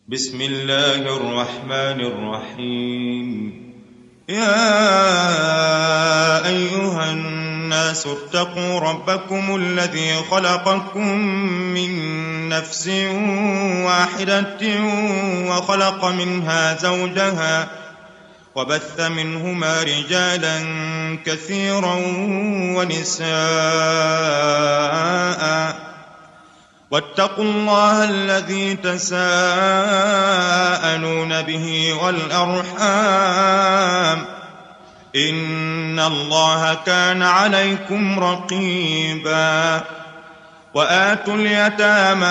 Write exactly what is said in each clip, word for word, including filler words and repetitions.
بسم الله الرحمن الرحيم. يا أيها الناس اتقوا ربكم الذي خلقكم من نفس واحدة وخلق منها زوجها وبث منهما رجالا كثيرا ونساء واتقوا الله الذي تساءلون به والأرحام إن الله كان عليكم رقيبا. وآتوا اليتامى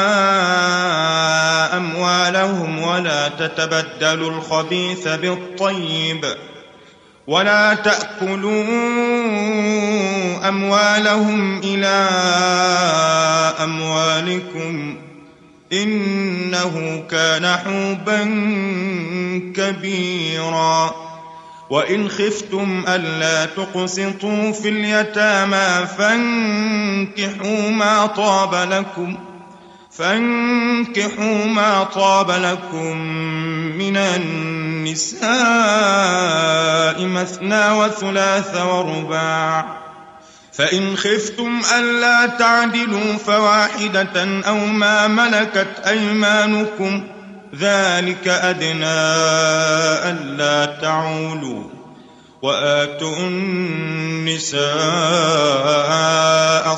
أموالهم ولا تتبدلوا الخبيث بالطيب ولا تأكلوا أموالهم إلى أموالكم إنه كان حوبا كبيرا. وإن خفتم ألا تقسطوا في اليتامى فانكحوا ما طاب لكم فانكحوا ما طاب لكم من النساء مثنى وثلاث ورباع، فإن خفتم ألا تعدلوا فواحدة أو ما ملكت أيمانكم ذلك أدنى ألا تعولوا. وآتوا النساء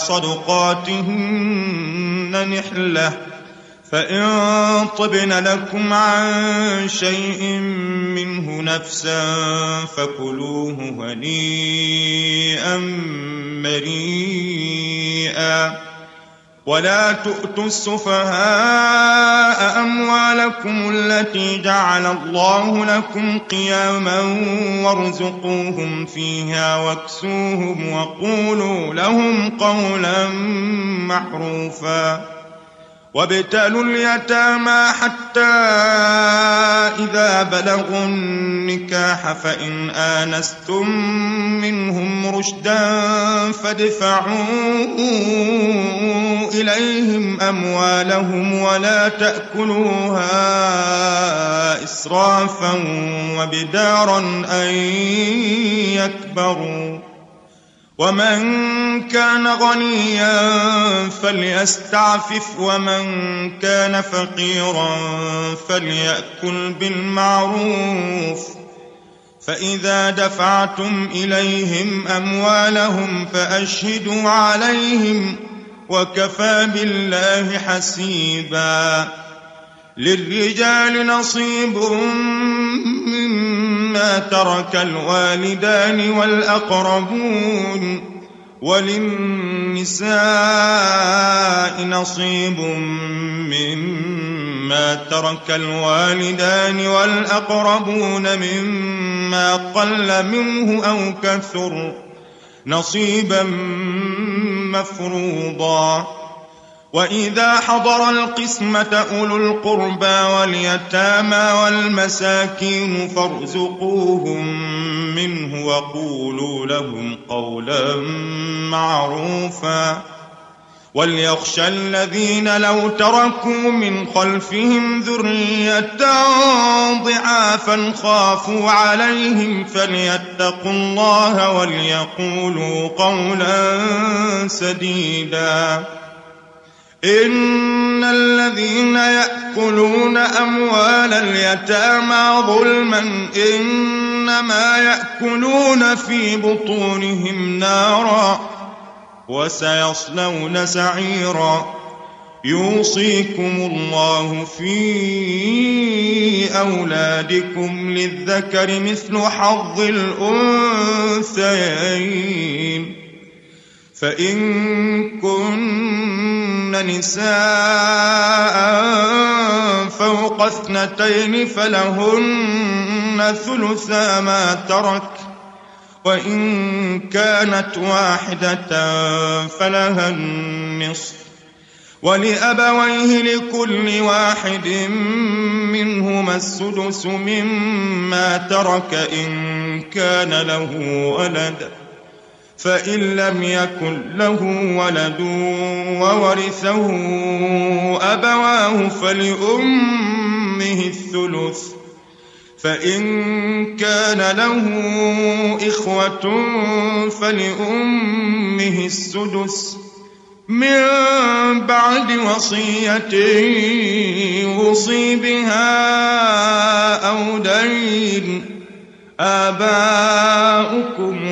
صدقاتهن نحلة فإن طبن لكم عن شيء منه نفسا فكلوه هنيئا مريئا. ولا تؤتوا السفهاء أموالكم التي جعل الله لكم قياما وارزقوهم فيها واكسوهم وقولوا لهم قولا معروفا. وابتلوا اليتامى حتى إذا بلغوا النكاح فإن آنستم منهم رشدا فادفعوا إليهم أموالهم ولا تأكلوها إسرافا وبدارا أن يكبروا. ومن كان غنيا فليستعفف ومن كان فقيرا فليأكل بالمعروف. فإذا دفعتم إليهم أموالهم فأشهدوا عليهم وكفى بالله حسيبا. للرجال نصيب مما ترك الوالدان والأقربون وللنساء نصيب مما ترك الوالدان والأقربون مما قل منه أو كثر نصيبا مفروضا. وإذا حضر القسمة أولو القربى واليتامى والمساكين فارزقوهم منه وقولوا لهم قولا معروفا. وليخشى الذين لو تركوا من خلفهم ذرية ضعافا خافوا عليهم فليتقوا الله وليقولوا قولا سديدا. إن الذين يأكلون أموال اليتامى ظلما إنما يأكلون في بطونهم نارا وسيصلون سعيرا. يوصيكم الله في أولادكم للذكر مثل حظ الأنثيين. فإن كن نساء فوق اثنتين فلهن ثلثا ما ترك وإن كانت واحدة فلها النصف ولأبويه لكل واحد منهما السدس مما ترك إن كان له ولد فإن لم يكن له ولد وورثه أبواه فلأمه الثلث فإن كان له إخوة فلأمه السدس من بعد وصية يوصي بها أو دين. آباؤكم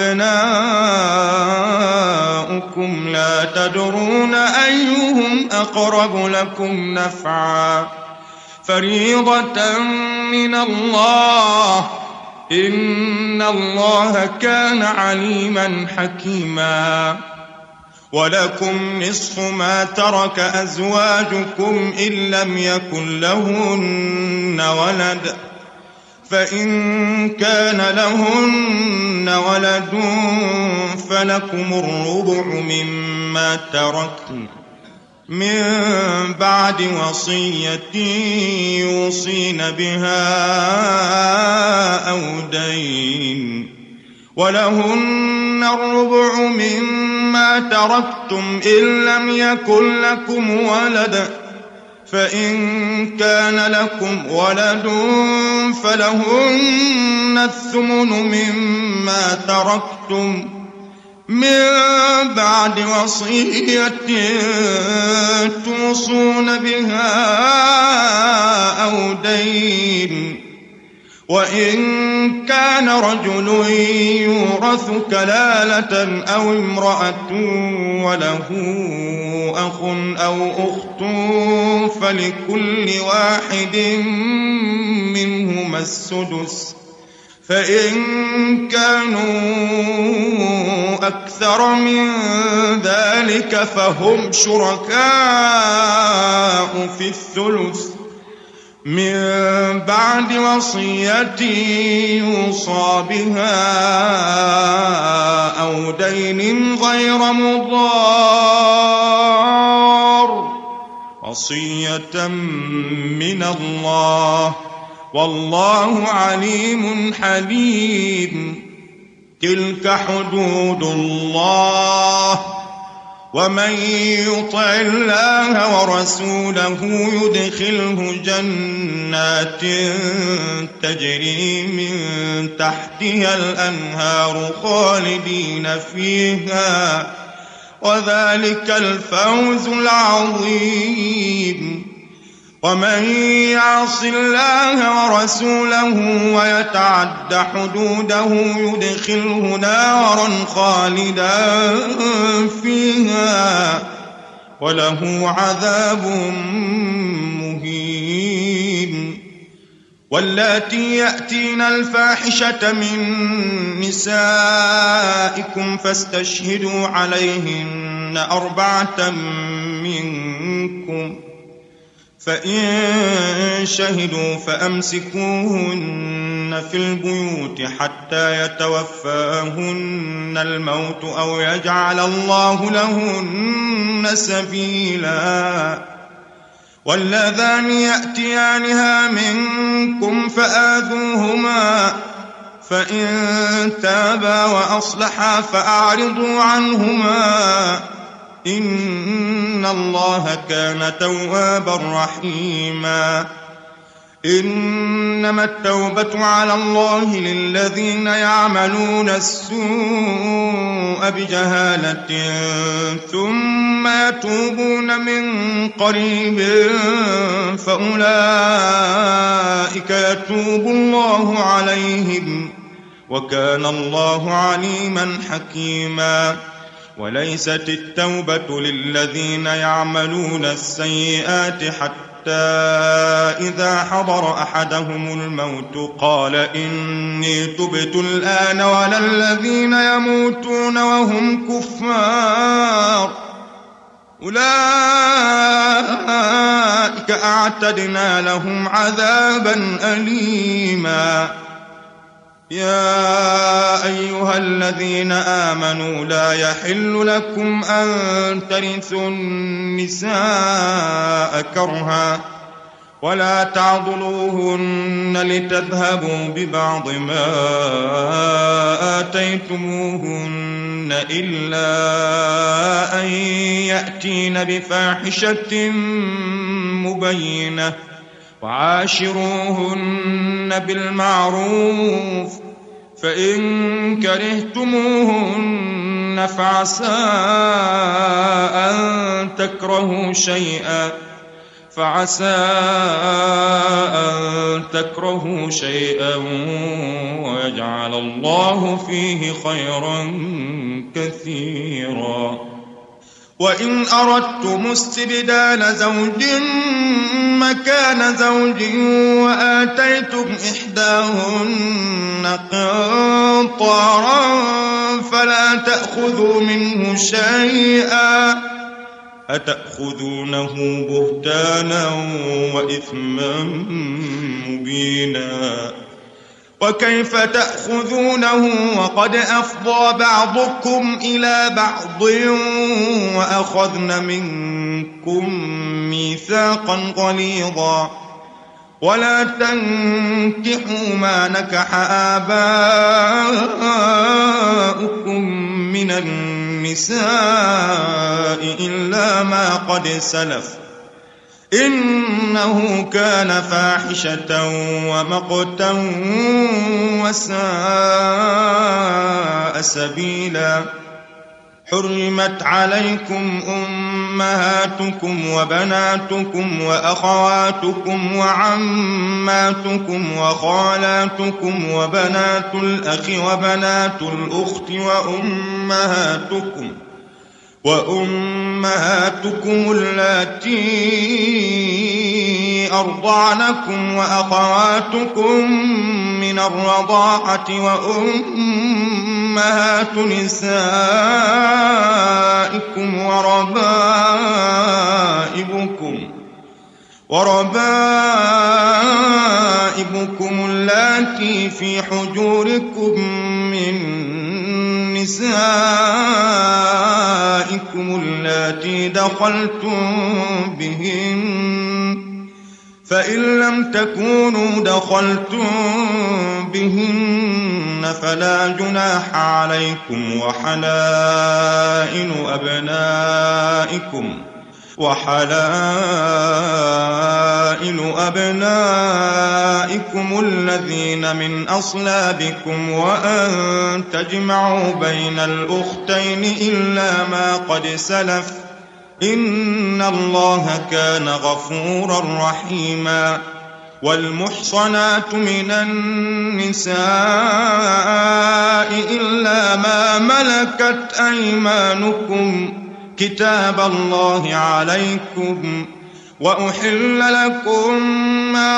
وأبناؤكم لا تدرون أيهم أقرب لكم نفعا فريضة من الله إن الله كان عليما حكيما. ولكم نصف ما ترك أزواجكم إن لم يكن لهن ولد فإن كان لهن ولد فلكم الربع مما تركن من بعد وصية يوصين بها أو دين. ولهن الربع مما تركتم إن لم يكن لكم ولد فإن كان لكم ولد فلهن الثمن مما تركتم من بعد وصية توصون بها أو دين. وإن كان رجل يورث كلالة أو امرأة وله أخ أو أخت فلكل واحد منهما السدس فإن كانوا أكثر من ذلك فهم شركاء في الثلث من بعد وصية يوصى بها أو دين غير مضار وصية من الله والله عليم حليم. تلك حدود الله ومن يطع الله ورسوله يدخله جنات تجري من تحتها الأنهار خالدين فيها وذلك الفوز العظيم. ومن يعص الله ورسوله ويتعد حدوده يدخله نارا خالدا فيها وله عذاب مهين. واللاتي يأتين الفاحشة من نسائكم فاستشهدوا عليهن أربعة منكم فإن شهدوا فأمسكوهن في البيوت حتى يتوفاهن الموت أو يجعل الله لهن سبيلا. واللذان يأتيانها منكم فآذوهما فإن تابا وأصلحا فأعرضوا عنهما إن الله كان توابا رحيما. إنما التوبة على الله للذين يعملون السوء بجهالة ثم يتوبون من قريب فأولئك يتوب الله عليهم وكان الله عليما حكيما. وليست التوبة للذين يعملون السيئات حتى إذا حضر أحدهم الموت قال إني تبت الآن ولا الذين يموتون وهم كفار أولئك أعتدنا لهم عذابا أليما. يا أيها الذين آمنوا لا يحل لكم أن ترثوا النساء كرها ولا تعضلوهن لتذهبوا ببعض ما آتيتموهن إلا أن يأتين بفاحشة مبينة وعاشروهن بالمعروف فإن كرهتموهن فعسى أن تكرهوا شيئا فعسى أن تكرهوا شيئا ويجعل الله فيه خيرا كثيرا. وإن أردتم استبدال زوج مكان زوج وآتيتم إحداهن قنطارا فلا تأخذوا منه شيئا أتأخذونه بهتانا وإثما مبينا وكيف تأخذونه وقد أفضى بعضكم إلى بعض وأخذن منكم ميثاقا غليظا ولا تنكحوا ما نكح آباؤكم من النساء إلا ما قد سلف إنه كان فاحشة ومقتا وساء سبيلا. حرمت عليكم أمهاتكم وبناتكم وأخواتكم وعماتكم وخالاتكم وبنات الأخ وبنات الأخت وأمهاتكم وأمهاتكم اللاتي أرضعنكم وأخواتكم من الرضاعة وأمهات نسائكم وربائبكم وربائبكم اللاتي في حجوركم من نسائكم اللاتي دخلتم بهن فإن لم تكونوا دخلتم بهن فلا جناح عليكم وحلائل أبنائكم وحلائل أبنائكم الذين من أصلابكم وأن تجمعوا بين الأختين إلا ما قد سلف إن الله كان غفورا رحيما. والمحصنات من النساء إلا ما ملكت أيمانكم كتاب الله عليكم وأحل لكم ما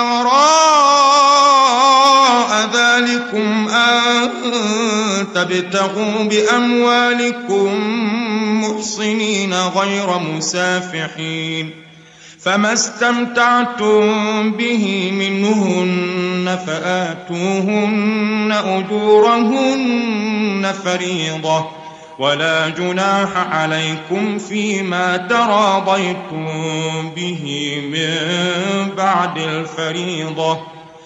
وراء ذلكم أن تبتغوا بأموالكم محصنين غير مسافحين فما استمتعتم به منهن فآتوهن أجورهن فريضة ولا جناح عليكم فيما تراضيتم به من بعد الفريضة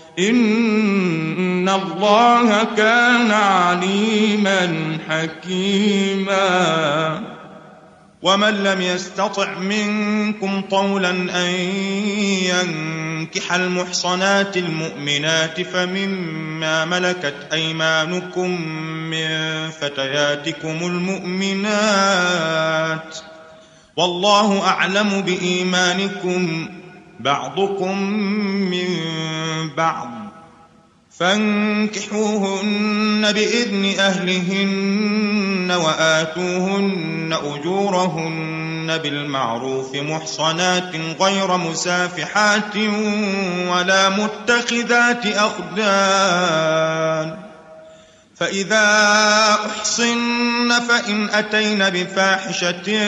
إن الله كان عليما حكيما. ومن لم يستطع منكم طولا أن ينكح المحصنات المؤمنات فمما ملكت أيمانكم من فتياتكم المؤمنات والله أعلم بإيمانكم بعضكم من بعض فانكحوهن بإذن أهلهن وآتوهن أجورهن بالمعروف محصنات غير مسافحات ولا متخذات أخدان فإذا أحصن فإن أتين بفاحشة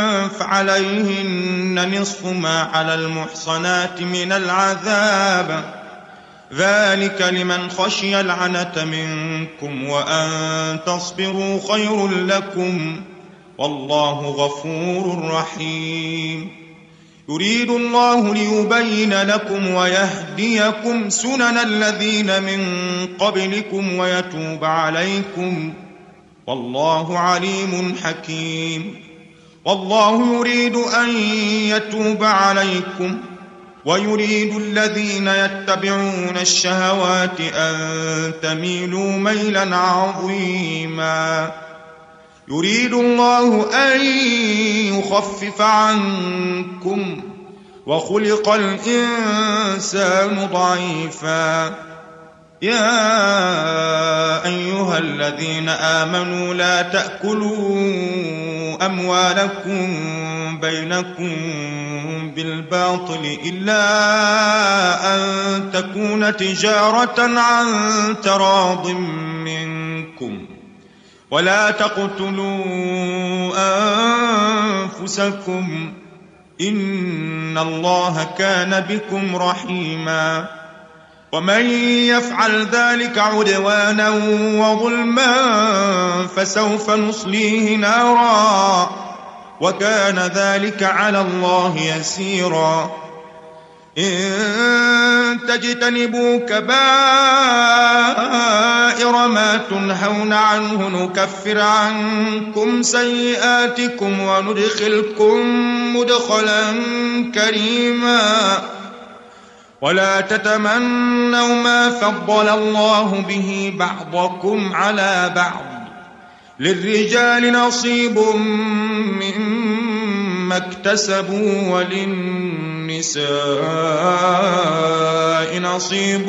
فعليهن نصف ما على المحصنات من العذاب ذلك لمن خشي العنة منكم وأن تصبروا خير لكم والله غفور رحيم. يريد الله ليبين لكم ويهديكم سنن الذين من قبلكم ويتوب عليكم والله عليم حكيم. والله يريد أن يتوب عليكم ويريد الذين يتبعون الشهوات أن تميلوا ميلا عظيما يريد الله أن يخفف عنكم وخلق الإنسان ضعيفا يا أيها الذين آمنوا لا تأكلوا أموالكم بينكم بالباطل إلا أن تكون تجارة عن تراض منكم ولا تقتلوا أنفسكم إن الله كان بكم رحيما ومن يفعل ذلك عدوانا وظلما فسوف نصليه نارا وكان ذلك على الله يسيرا إن تجتنبوا كبائر ما تنهون عنه نكفر عنكم سيئاتكم وندخلكم مدخلا كريما ولا تتمنوا ما فضل الله به بعضكم على بعض للرجال نصيب مما اكتسبوا وللنساء نصيب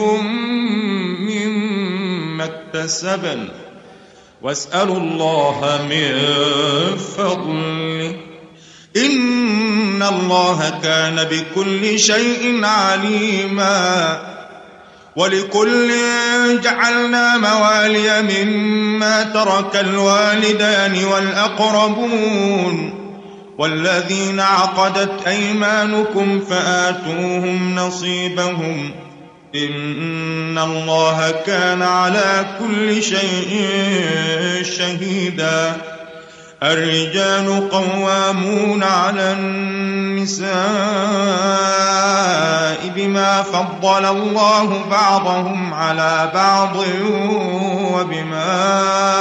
مما اكتسبن واسألوا الله من فضله إن الله كان بكل شيء عليما ولكل جعلنا موالي مما ترك الوالدان والأقربون والذين عقدت أيمانكم فآتوهم نصيبهم إن الله كان على كل شيء شهيدا الرجال قوامون على النساء بما فضل الله بعضهم على بعض وبما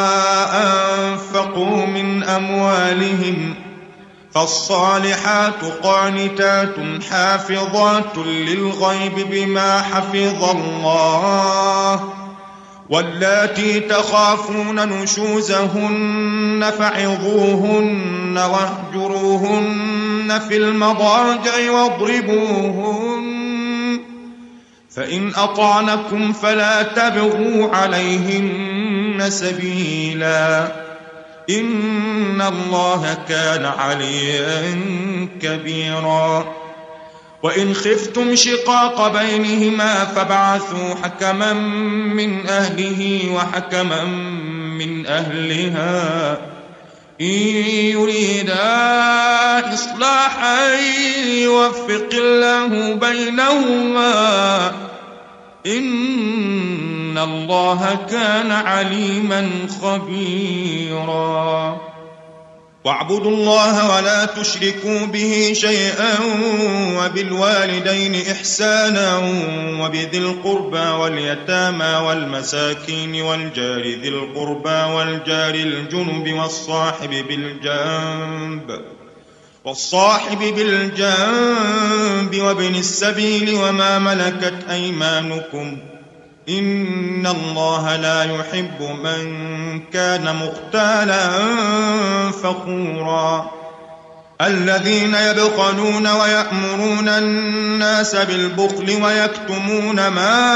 أنفقوا من أموالهم فالصالحات قانتات حافظات للغيب بما حفظ الله واللاتي تخافون نشوزهن فعظوهن واهجروهن في المضاجع واضربوهن فإن أطعنكم فلا تبغوا عليهن سبيلا إن الله كان عليا كبيرا وإن خفتم شقاق بينهما فابعثوا حكما من أهله وحكما من أهلها إن يريدا إصلاحا يوفق الله بينهما إن الله كان عليما خبيرا واعبدوا الله ولا تشركوا به شيئا وبالوالدين إحسانا وبذي القربى واليتامى والمساكين والجار ذي القربى والجار الجنب والصاحب بالجنب والصاحب بالجنب وابن السبيل وما ملكت أيمانكم إن الله لا يحب من كان مختالا فخورا الذين يبخلون ويأمرون الناس بالبخل ويكتمون ما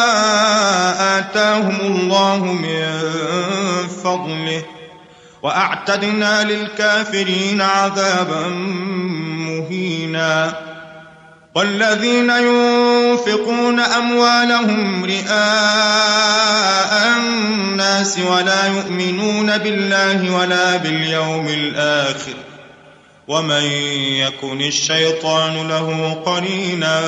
آتاهم الله من فضله وأعتدنا للكافرين عذابا مهينا والذين ينفقون أموالهم رئاء الناس ولا يؤمنون بالله ولا باليوم الآخر ومن يكن الشيطان له قرينا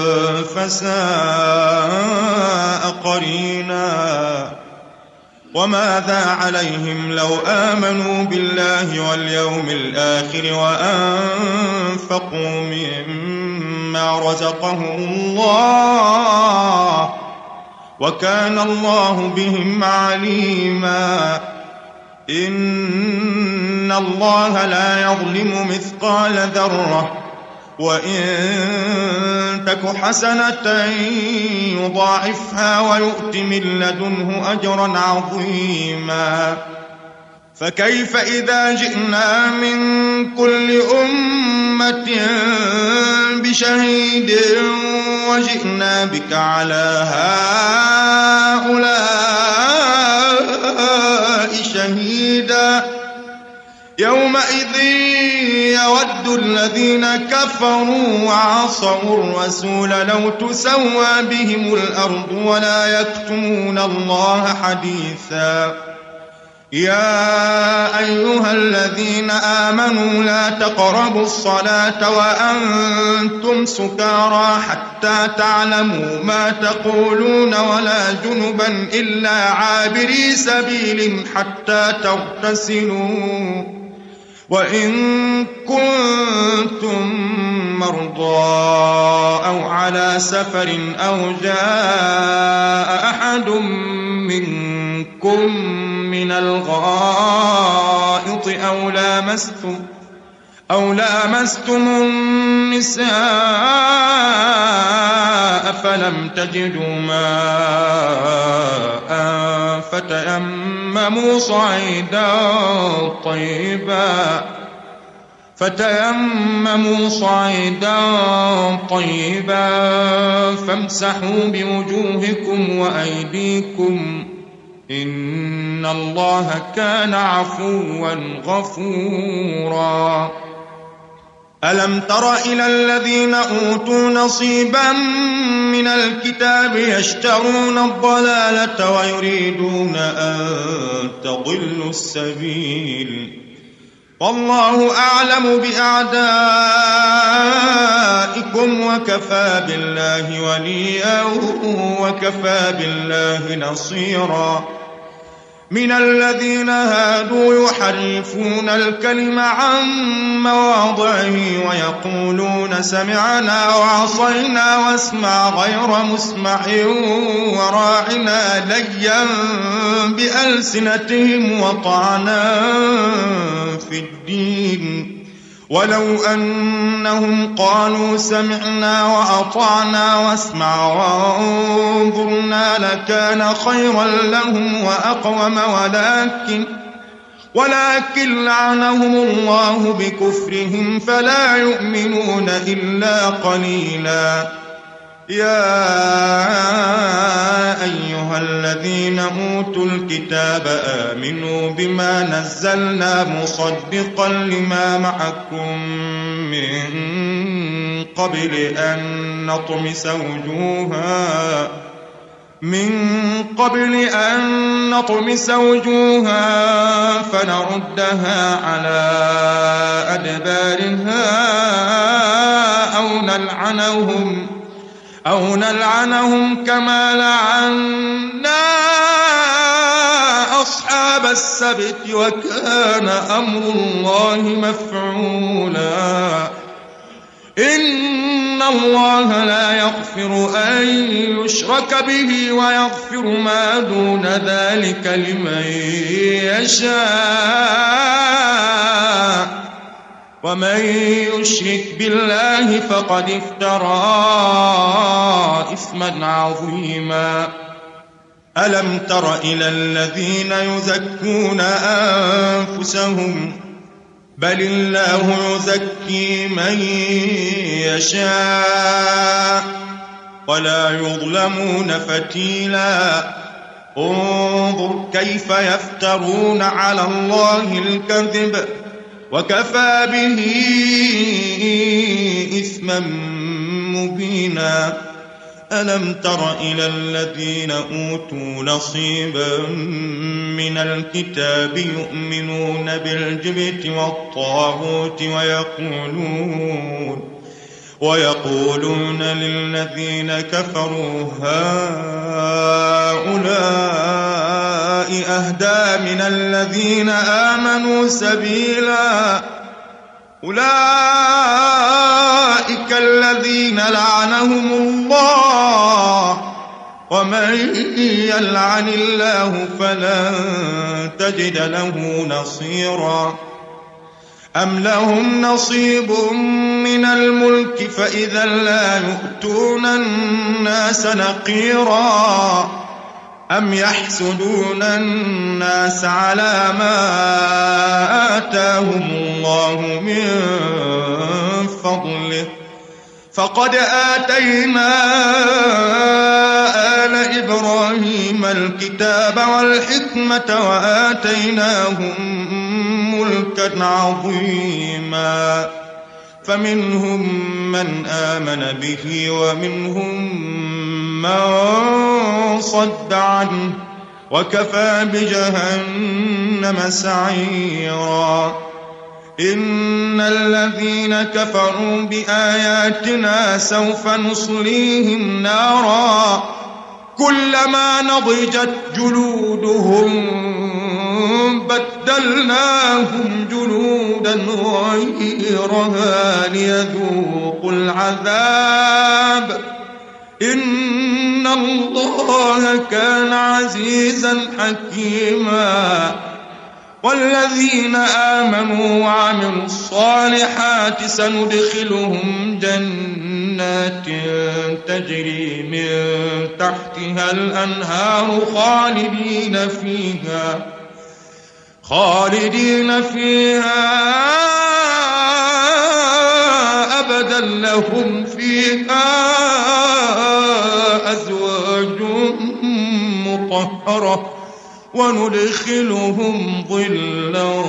فساء قرينا وماذا عليهم لو آمنوا بالله واليوم الآخر وأنفقوا مما رزقهم الله وكان الله بهم عليما إن الله لا يظلم مثقال ذرة وإن تك حسنة يضاعفها ويؤت من لدنه أجرا عظيما فكيف إذا جئنا من كل أمة بشهيد وجئنا بك على هؤلاء شهيدا يومئذ يود الذين كفروا وعصوا الرسول لو تسوى بهم الأرض ولا يكتمون الله حديثا يا أيها الذين آمنوا لا تقربوا الصلاة وأنتم سكارى حتى تعلموا ما تقولون ولا جنبا إلا عابري سبيل حتى تغتسلوا وإن كنتم مرضى أو على سفر أو جاء أحد منكم من الغائط أو لامستم أو لامستم النساء فلم تجدوا ماء فتيمموا صعيدا طيبا فتيمموا صعيدا طيبا فامسحوا بوجوهكم وأيديكم إن الله كان عفوا غفورا ألم تر إلى الذين أوتوا نصيبا من الكتاب يشترون الضلالة ويريدون أن تضلوا السبيل والله أعلم بأعدائكم وكفى بالله وليا وكفى بالله نصيرا من الذين هادوا يحرفون الكلم عن مواضعه ويقولون سمعنا وعصينا واسمع غير مسمع وراعنا ليا بألسنتهم وطعنا في الدين ولو أنهم قالوا سمعنا وأطعنا واسمع وانظرنا لكان خيرا لهم وأقوم ولكن ولكن لعنهم الله بكفرهم فلا يؤمنون إلا قليلا يا أيها الذين أوتوا الكتاب آمنوا بما نزلنا مصدقا لما معكم من قبل أن نطمس وجوها من قبل أن نطمس وجوها فنردها على أدبارها أو نلعنهم أو نلعنهم كما لعنا أصحاب السبت وكان أمر الله مفعولا إن الله لا يغفر أن يشرك به ويغفر ما دون ذلك لمن يشاء ومن يشرك بالله فقد افترى إثما عظيما ألم تر إلى الذين يزكون أنفسهم بل الله يزكي من يشاء ولا يظلمون فتيلا انظر كيف يفترون على الله الكذب وكفى به إثما مبينا ألم تر إلى الذين أوتوا نصيبا من الكتاب يؤمنون بالجبت والطاغوت ويقولون ويقولون للذين كفروا هؤلاء أهدى من الذين آمنوا سبيلا أولئك الذين لعنهم الله ومن يلعن الله فلن تجد له نصيرا أم لهم نصيب من الملك فإذا لا يؤتون الناس نقيرا أم يحسدون الناس على ما آتاهم الله من فضله فقد آتينا آل إبراهيم الكتاب والحكمة وآتيناهم ملكا عظيما فمنهم من آمن به ومنهم من صد عنه وكفى بجهنم سعيرا إن الذين كفروا بآياتنا سوف نصليهم نارا كلما نضجت جلودهم بدلناهم جلودا غيرها ليذوقوا العذاب إن الله كان عزيزا حكيما والذين آمنوا وعملوا الصالحات سندخلهم جنات تجري من تحتها الأنهار خالدين فيها خالدين فيها أبدا لهم فيها أزواج مطهرة وندخلهم ظلا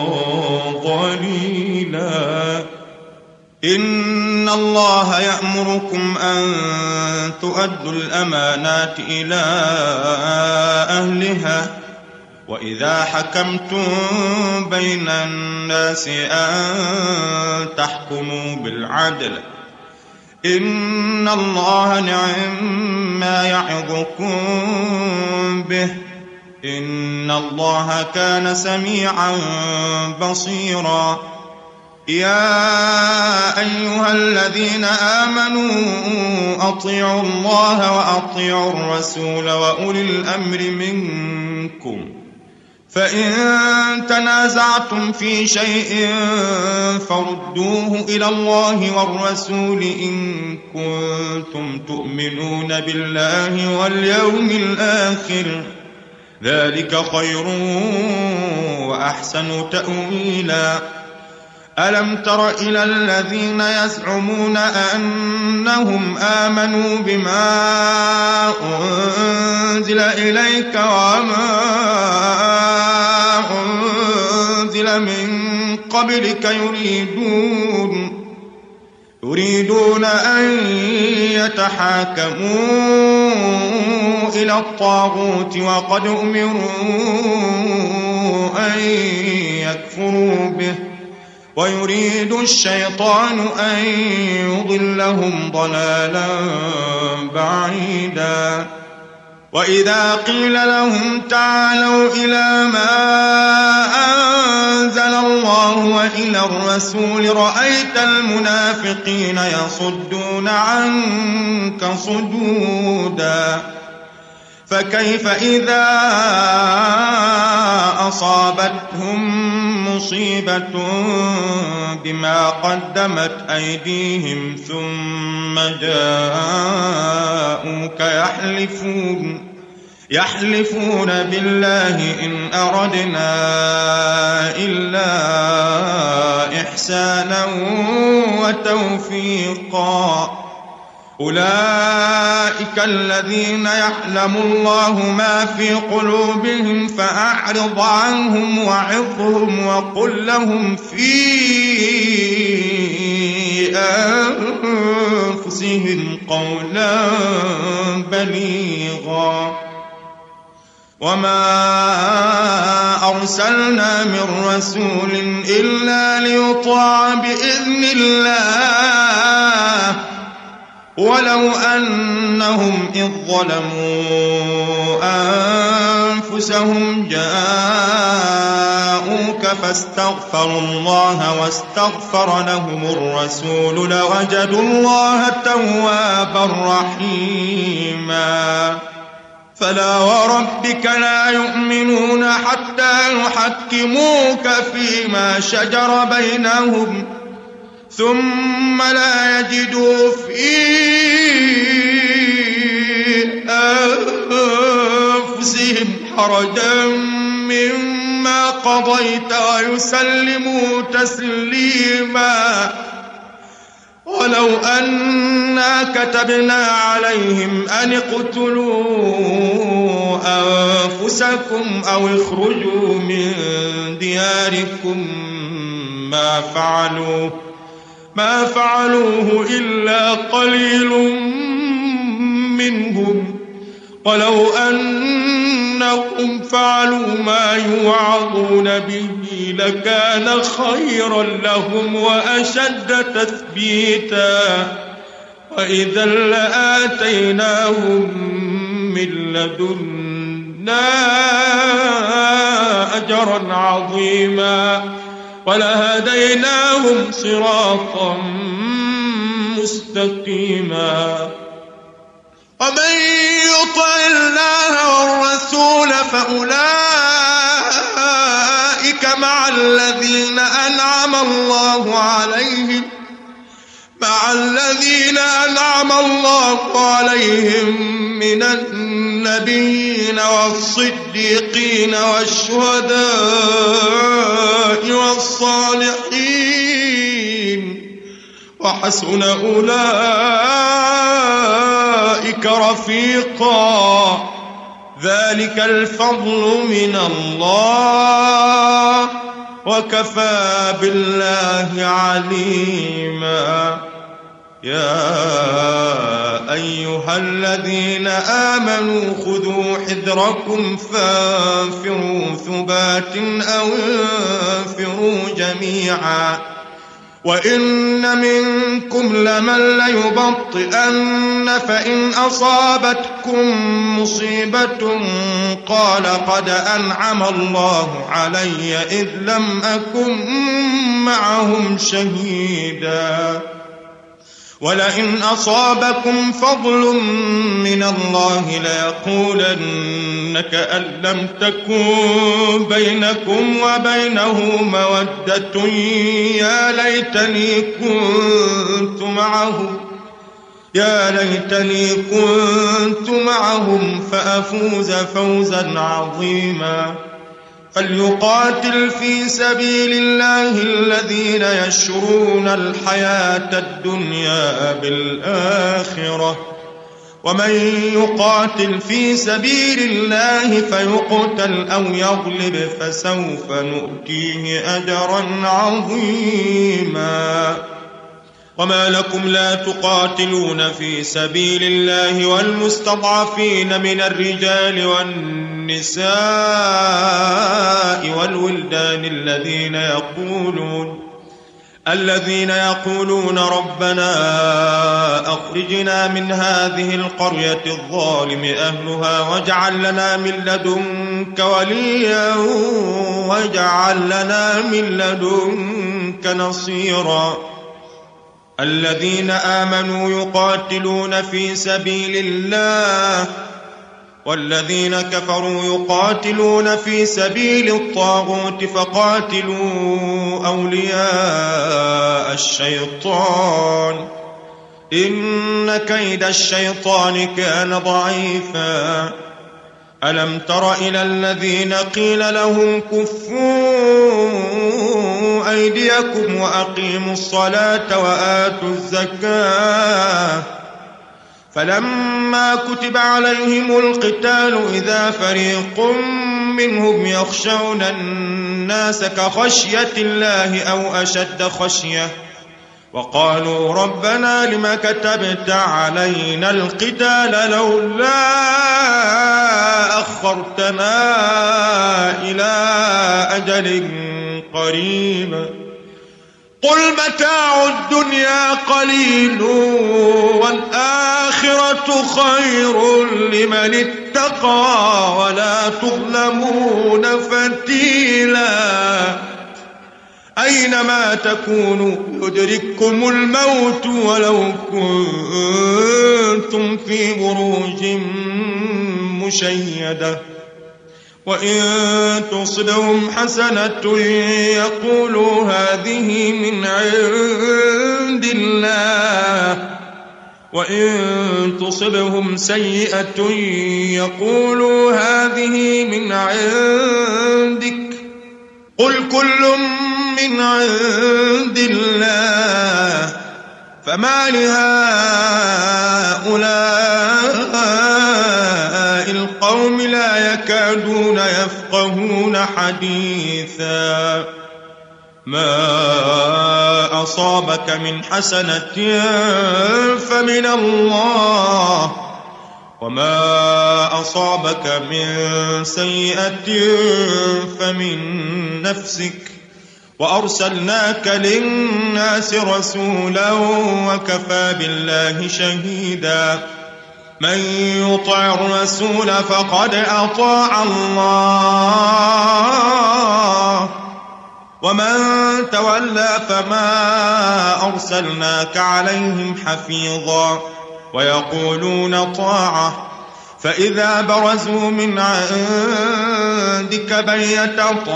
ظليلا إن الله يأمركم أن تؤدوا الأمانات إلى أهلها وإذا حكمتم بين الناس أن تحكموا بالعدل إن الله نعم ما يعظكم به إن الله كان سميعا بصيرا يا أيها الذين آمنوا أطيعوا الله وأطيعوا الرسول وأولي الأمر منكم فإن تنازعتم في شيء فردوه إلى الله والرسول إن كنتم تؤمنون بالله واليوم الآخر ذلك خير وأحسن تأويلا ألم تر إلى الذين يزعمون أنهم آمنوا بما أنزل إليك وما أنزل من قبلك يريدون يريدون أن يتحاكموا إلى الطاغوت وقد أمروا أن يكفروا به ويريد الشيطان أن يضلهم ضلالا بعيدا وإذا قيل لهم تعالوا إلى ما أنزل الله وإلى الرسول رأيت المنافقين يصدون عنك صدودا فكيف إذا أصابتهم مصيبة بما قدمت أيديهم ثم جاءوك يحلفون يحلفون بالله إن أردنا إلا إحسانا وتوفيقا أولئك الذين يعلم الله ما في قلوبهم فأعرض عنهم وعظهم وقل لهم في أنفسهم قولا بليغا وما أرسلنا من رسول إلا ليطاع بإذن الله ولو أنهم إذ ظلموا أنفسهم جاءوك فاستغفروا الله واستغفر لهم الرسول لوجدوا الله توابا رحيما فلا وربك لا يؤمنون حتى يحكموك فيما شجر بينهم ثم لا يجدوا في أنفسهم حرجا مما قضيت ويسلموا تسليما. ولو أنا كتبنا عليهم أن اقتلوا أنفسكم أو اخرجوا من دياركم ما فعلوه ما فعلوه إلا قليل منهم ولو أنهم فعلوا ما يوعظون به لكان خيرا لهم وأشد تثبيتا وإذا لآتيناهم من لدنا أجرا عظيما ولهديناهم صراطا مستقيما. ومن يطع الله والرسول فأولئك مع الذين أنعم الله عليهم مع الذين أنعم الله عليهم من النبيين والصديقين والشهداء والصالحين وحسن أولئك رفيقا. ذلك الفضل من الله وكفى بالله عليما. يا أيها الذين آمنوا خذوا حذركم فانفروا ثبات أو انفروا جميعا وإن منكم لمن ليبطئن فإن أصابتكم مصيبة قال قد أنعم الله علي إذ لم أكن معهم شهيدا ولئن أصابكم فضل من الله ليقولن كأن لم تكن بينكم وبينه مودة يا ليتني كنت معهم يا ليتني كنت معهم فأفوز فوزا عظيما. فليقاتل في سبيل الله الذين يشرون الحياة الدنيا بالآخرة ومن يقاتل في سبيل الله فيقتل أو يغلب فسوف نؤتيه أجرا عظيما. وما لكم لا تقاتلون في سبيل الله والمستضعفين من الرجال والنساء والولدان الذين يقولون الذين يقولون ربنا أخرجنا من هذه القرية الظالم أهلها واجعل لنا من لدنك وليا واجعل لنا من لدنك نصيرا. الذين آمنوا يقاتلون في سبيل الله والذين كفروا يقاتلون في سبيل الطاغوت فقاتلوا أولياء الشيطان إن كيد الشيطان كان ضعيفا. ألم تر إلى الذين قيل لهم كفوا أيديكم وأقيموا الصلاة وآتوا الزكاة فلما كتب عليهم القتال إذا فريق منهم يخشون الناس كخشية الله أو أشد خشية وقالوا ربنا لم كتبت علينا القتال لولا أخرتنا إلى أجل قريب قل متاع الدنيا قليل والآخرة خير لمن اتقى ولا تظلمون فتيلا. أينما تكونوا يدرككم الموت ولو كنتم في بروج مشيدة وإن تصبهم حسنة يقولوا هذه من عند الله وإن تصبهم سيئة يقولوا هذه من عندك قل كل من عند الله فما لهؤلاء القوم لا يكادون يفقهون حديثا ما أصابك من حسنة فمن الله وما أصابك من سيئة فمن نفسك وأرسلناك للناس رسولا وكفى بالله شهيدا من يطع الرسول فقد أطاع الله ومن تولى فما أرسلناك عليهم حفيظا ويقولون طاعة فإذا برزوا من عندك بيت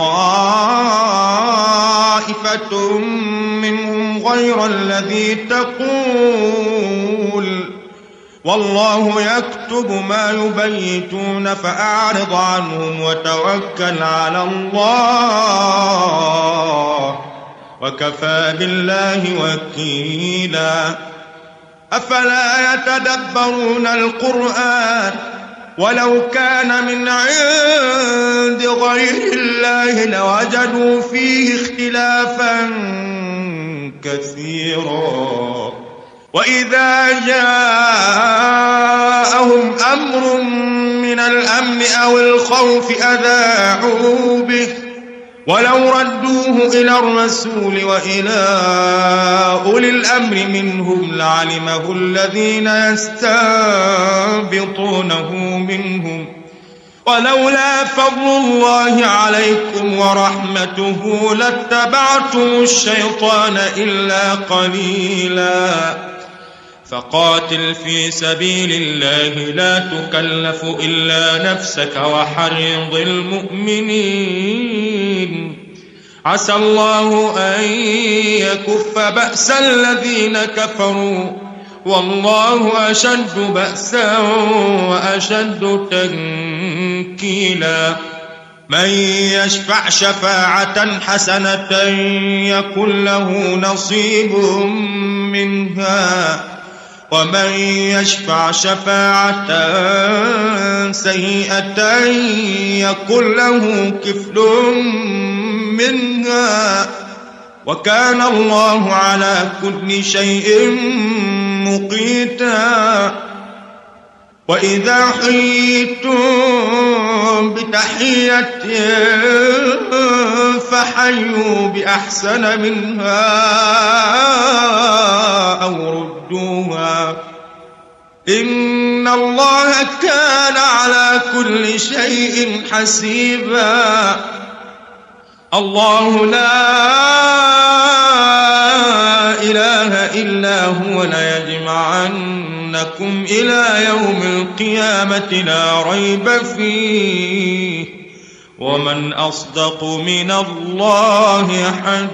طائفة منهم غير الذي تقول والله يكتب ما يبيتون فأعرض عنهم وتوكل على الله وكفى بالله وكيلا أفلا يتدبرون القرآن ولو كان من عند غير الله لوجدوا فيه اختلافا كثيرا وإذا جاءهم أمر من الأمن أو الخوف أذاعوا به ولو ردوه إلى الرسول وإلى أولي الأمر منهم لعلمه الذين يستنبطونه منهم ولولا فضل الله عليكم ورحمته لاتبعتم الشيطان إلا قليلا فقاتل في سبيل الله لا تكلف إلا نفسك وحرض المؤمنين عسى الله أن يكف بأس الذين كفروا والله أشد بأسا وأشد تنكيلا من يشفع شفاعة حسنة يكن له نصيب منها ومن يشفع شفاعة سيئة يكن له كفل منها وكان الله على كل شيء مقيتا وإذا حييتم بتحية فحيوا بأحسن منها أو ردوها إن الله كان على كل شيء حسيبا الله لا إله إلا هو ليجمعنكم إلى يوم القيامة لا ريب فيه ومن أصدق من الله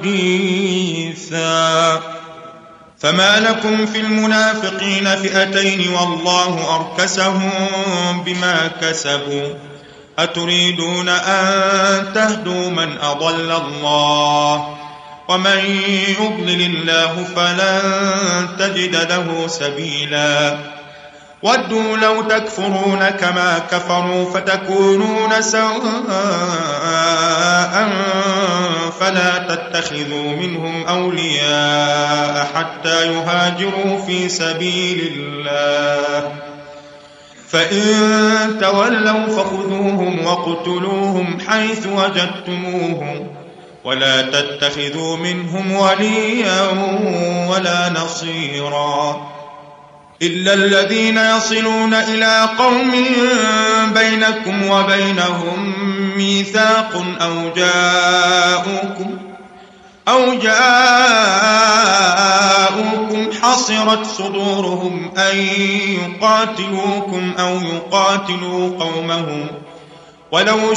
حديثا فما لكم في المنافقين فئتين والله أركسهم بما كسبوا أتريدون أن تهدوا من أضل الله ومن يضلل الله فلن تجد له سبيلا ودوا لو تكفرون كما كفروا فتكونون سواء فلا تتخذوا منهم أولياء حتى يهاجروا في سبيل الله فإن تولوا فخذوهم وقتلوهم حيث وجدتموهم ولا تتخذوا منهم وليا ولا نصيرا إلا الذين يصلون إلى قوم بينكم وبينهم ميثاق أو جاءوكم أو جاءوكم حصرت صدورهم أن يقاتلوكم أو يقاتلوا قومهم ولو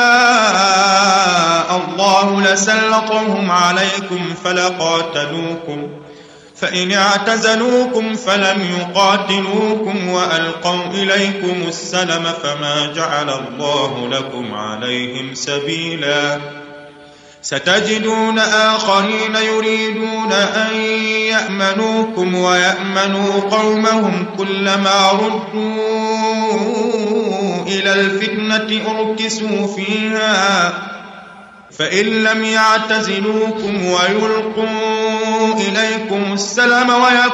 شاء الله لسلطهم عليكم فلقاتلوكم فإن اعتزلوكم فلم يقاتلوكم وألقوا إليكم السلم فما جعل الله لكم عليهم سبيلا ستجدون آخرين يريدون أن يأمنوكم ويأمنوا قومهم كلما ردوا إلى الفتنة أركسوا فيها فإن لم يعتزلوكم ويلقوا إليكم السلم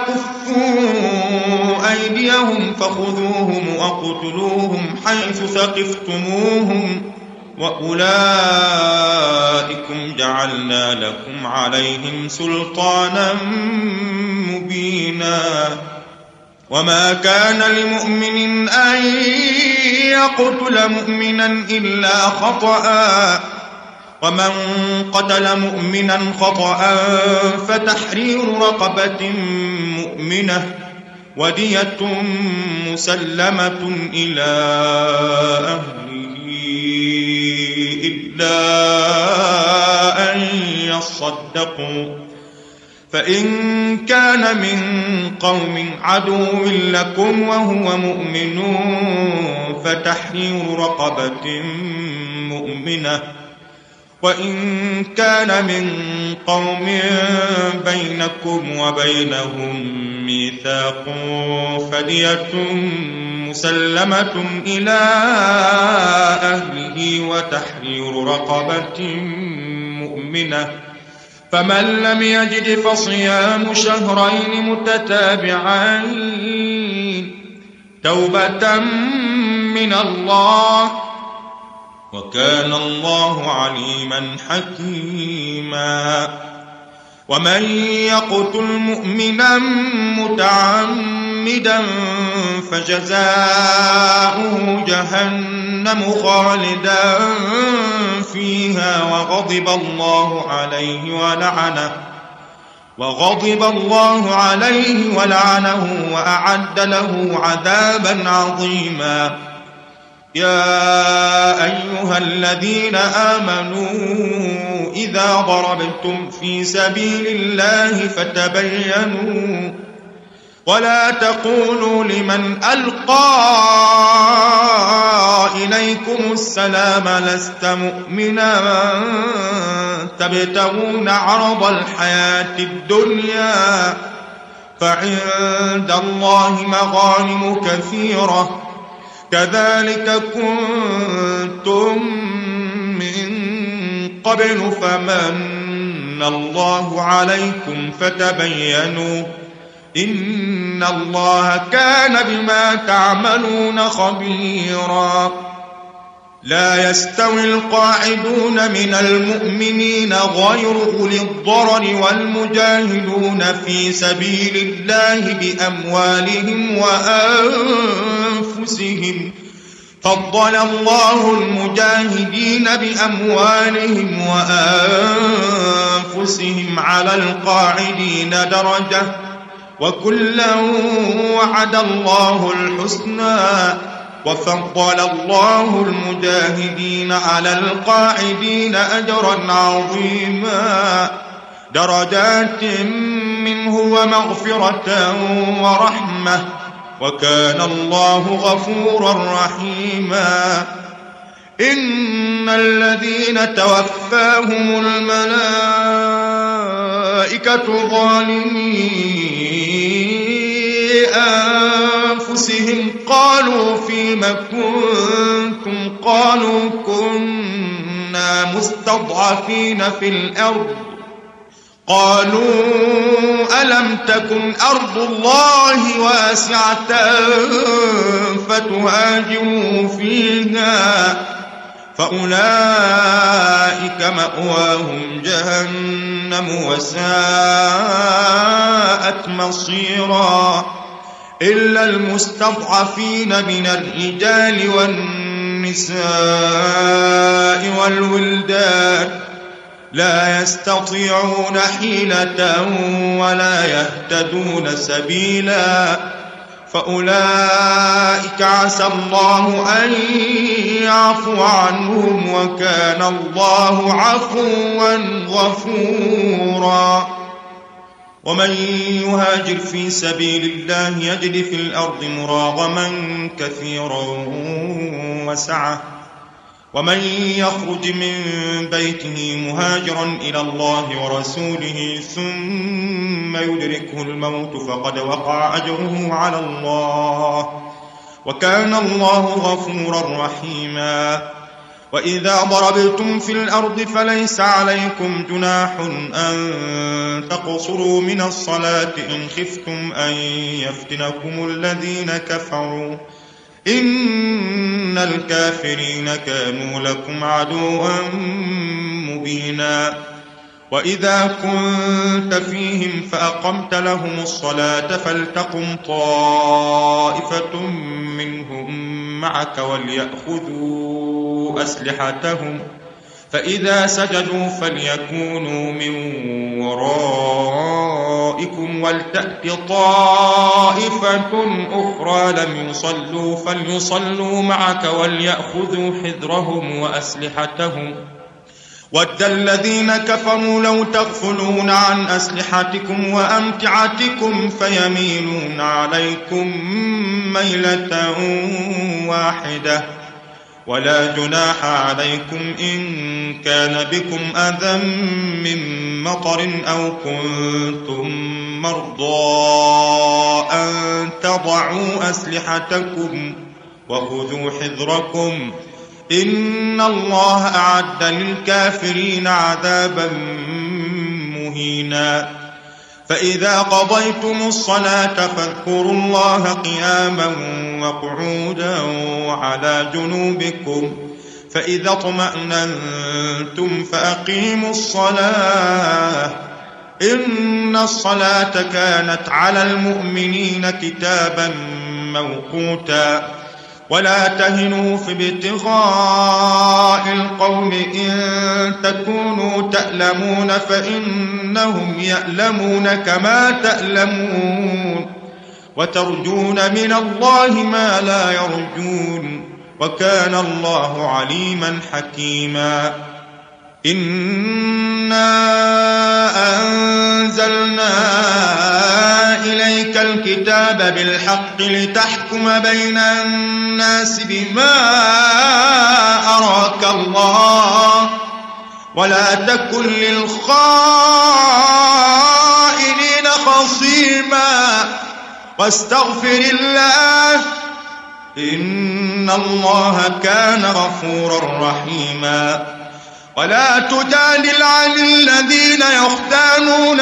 ويكفوا أيديهم فخذوهم وقتلوهم حيث ثقفتموهم وأولئكم جعلنا لكم عليهم سلطانا مبينا وما كان لمؤمن أن يقتل مؤمنا إلا خطأ ومن قتل مؤمنا خطأ فتحرير رقبة مؤمنة ودية مسلمة إلى أهله إلا أن يصدقوا فإن كان من قوم عدو لكم وهو مؤمن فتحرير رقبة مؤمنة وإن كان من قوم بينكم وبينهم ميثاق فدية مسلمة إلى أهله وتحرير رقبة مؤمنة فمن لم يجد فصيام شهرين متتابعين توبة من الله وكان الله عليما حكيما ومن يقتل مؤمنا متعمدا فجزاؤه جهنم خالدا فيها وغضب الله عليه ولعنه وغضب الله عليه ولعنه وأعد له عذابا عظيما يا أيها الذين آمنوا إذا ضربتم في سبيل الله فتبينوا ولا تقولوا لمن ألقى إليكم السلام لست مؤمنا تبتغون عرض الحياة الدنيا فعند الله مغانم كثيرة كذلك كنتم من قبل فمن الله عليكم فتبينوا إن الله كان بما تعملون خبيرا لا يستوي القاعدون من المؤمنين غير أولي الضرر والمجاهدون في سبيل الله بأموالهم وأنفسهم فضل الله المجاهدين بأموالهم وأنفسهم على القاعدين درجة وكلا وعد الله الحسنى وفضل الله المجاهدين على القاعدين أجرا عظيما درجات منه ومغفرة ورحمة وكان الله غفورا رحيما إن الذين توفاهم الملائكة ظالمي أنفسهم قالوا فيم كنتم قالوا كنا مستضعفين في الأرض قالوا ألم تكن أرض الله واسعة فتهاجروا فيها فأولئك مأواهم جهنم وساءت مصيرا إلا المستضعفين من الرجال والنساء والولدان لا يستطيعون حيلة ولا يهتدون سبيلا فأولئك عسى الله أن يعفو عنهم وكان الله عفوا غفورا. ومن يهاجر في سبيل الله يجد في الأرض مراغما كثيرا وسعة ومن يخرج من بيته مهاجرا إلى الله ورسوله ثم يدركه الموت فقد وقع أجره على الله وكان الله غفورا رحيما. وإذا ضربتم في الأرض فليس عليكم جناح أن تقصروا من الصلاة إن خفتم أن يفتنكم الذين كفروا إن الكافرين كانوا لكم عدوا مبينا. وإذا كنت فيهم فأقمت لهم الصلاة فلتقم طائفة منهم معك وليأخذوا أسلحتهم فإذا سجدوا فليكونوا من ورائكم ولتأت طائفة أخرى لم يصلوا فليصلوا معك وليأخذوا حذرهم وأسلحتهم ود الذين كفروا لو تغفلون عن أسلحتكم وأمتعتكم فيميلون عليكم ميلة واحدة ولا جناح عليكم إن كان بكم أذى من مطر أو كنتم مرضى أن تضعوا أسلحتكم وخذوا حذركم إن الله أعد للكافرين عذابا مهينا. فإذا قضيتم الصلاة فاذكروا الله قياما وقعودا وعلى جنوبكم فإذا اطمأننتم فأقيموا الصلاة إن الصلاة كانت على المؤمنين كتابا موقوتا. ولا تهنوا في ابتغاء القوم إن تكونوا تألمون فإنهم يألمون كما تألمون وترجون من الله ما لا يرجون وكان الله عليما حكيما. إنا أنزلنا إليك الكتاب بالحق لتحكم بين الناس بما أراك الله ولا تكن للخائنين خصيما واستغفر الله إن الله كان غفورا رحيما. ولا تجادل عن الذين يختانون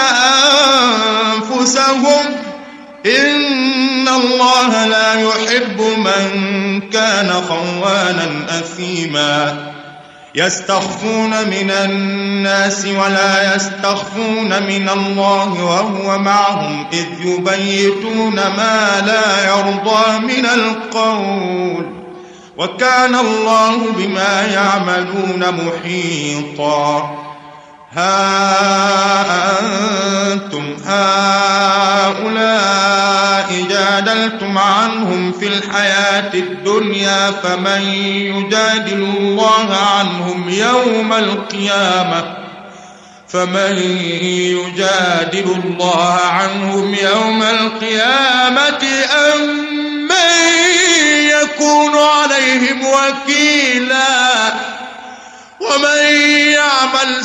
أنفسهم إن الله لا يحب من كان خوانا أثيما. يستخفون من الناس ولا يستخفون من الله وهو معهم إذ يبيتون ما لا يرضى من القول وكان الله بما يعملون محيطا. ها أنتم هؤلاء جادلتم عنهم في الحياة الدنيا فمن يجادل الله عنهم يوم القيامة فمن يجادل الله عنهم يوم القيامة أم من يكون عليهم وكيلا. ومن يعمل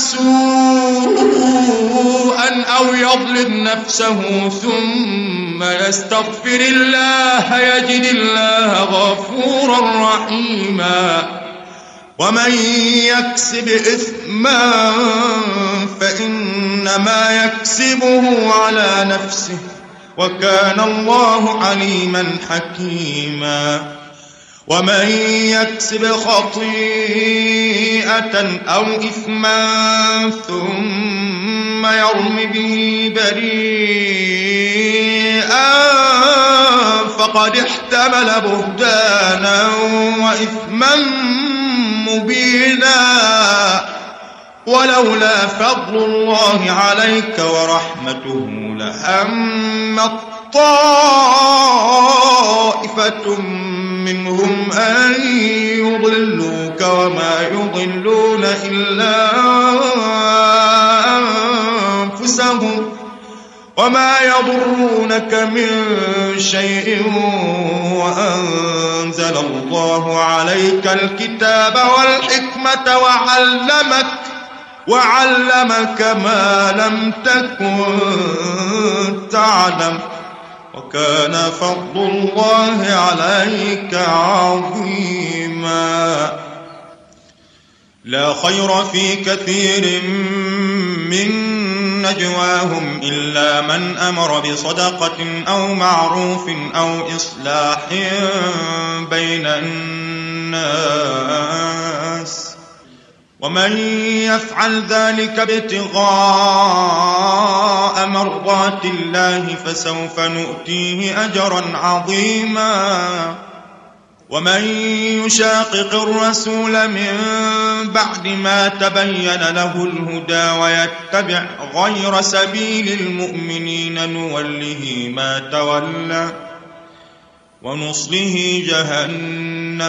سوءا أو يظلم نفسه ثم يستغفر الله يجد الله غفورا رحيما. ومن يكسب إثما فإنما يكسبه على نفسه وكان الله عليما حكيما. ومن يكسب خطيئة أو إثما ثم يرم به بريئا فقد احتمل بهتانا وإثما مبينا. ولولا فضل الله عليك ورحمته لهمت طائفة منهم أن يضلوك وما يضلون إلا أنفسهم وما يضرونك من شيء وأنزل الله عليك الكتاب والحكمة وعلمك وعلمك ما لم تكن تعلم وكان فضل الله عليك عظيما. لا خير في كثير من نجواهم إلا من أمر بصدقة أو معروف أو إصلاح بين الناس ومن يفعل ذلك ابتغاء مرضات الله فسوف نؤتيه أجرا عظيما. ومن يشاقق الرسول من بعد ما تبين له الهدى ويتبع غير سبيل المؤمنين نوله ما تولى ونصله جهنم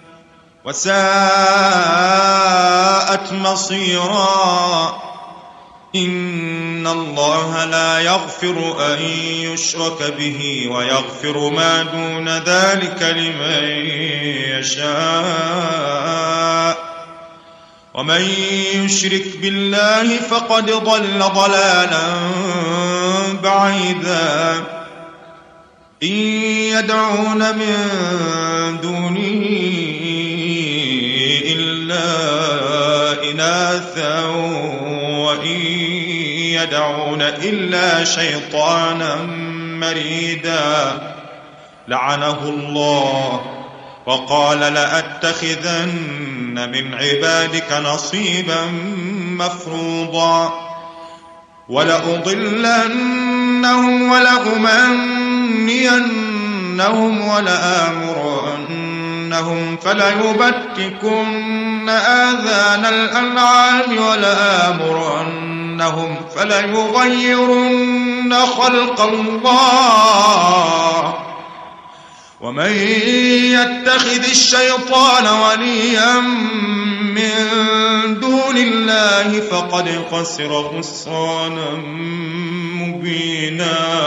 وساءت مصيرا. إن الله لا يغفر أن يشرك به ويغفر ما دون ذلك لمن يشاء ومن يشرك بالله فقد ضل ضلالا بعيدا. إن يدعون من دونه إلا إناثا وإن يدعون إلا شيطانا مريدا لعنه الله وقال لأتخذن من عبادك نصيبا مفروضا ولأضلنهم ولأمنينهم ولآمرنهم فليبتكن آذان الأنعام ولآمرنهم فليغيرن خلق الله ومن يتخذ الشيطان وليا من دون الله فقد خسر خسرانا مبينا.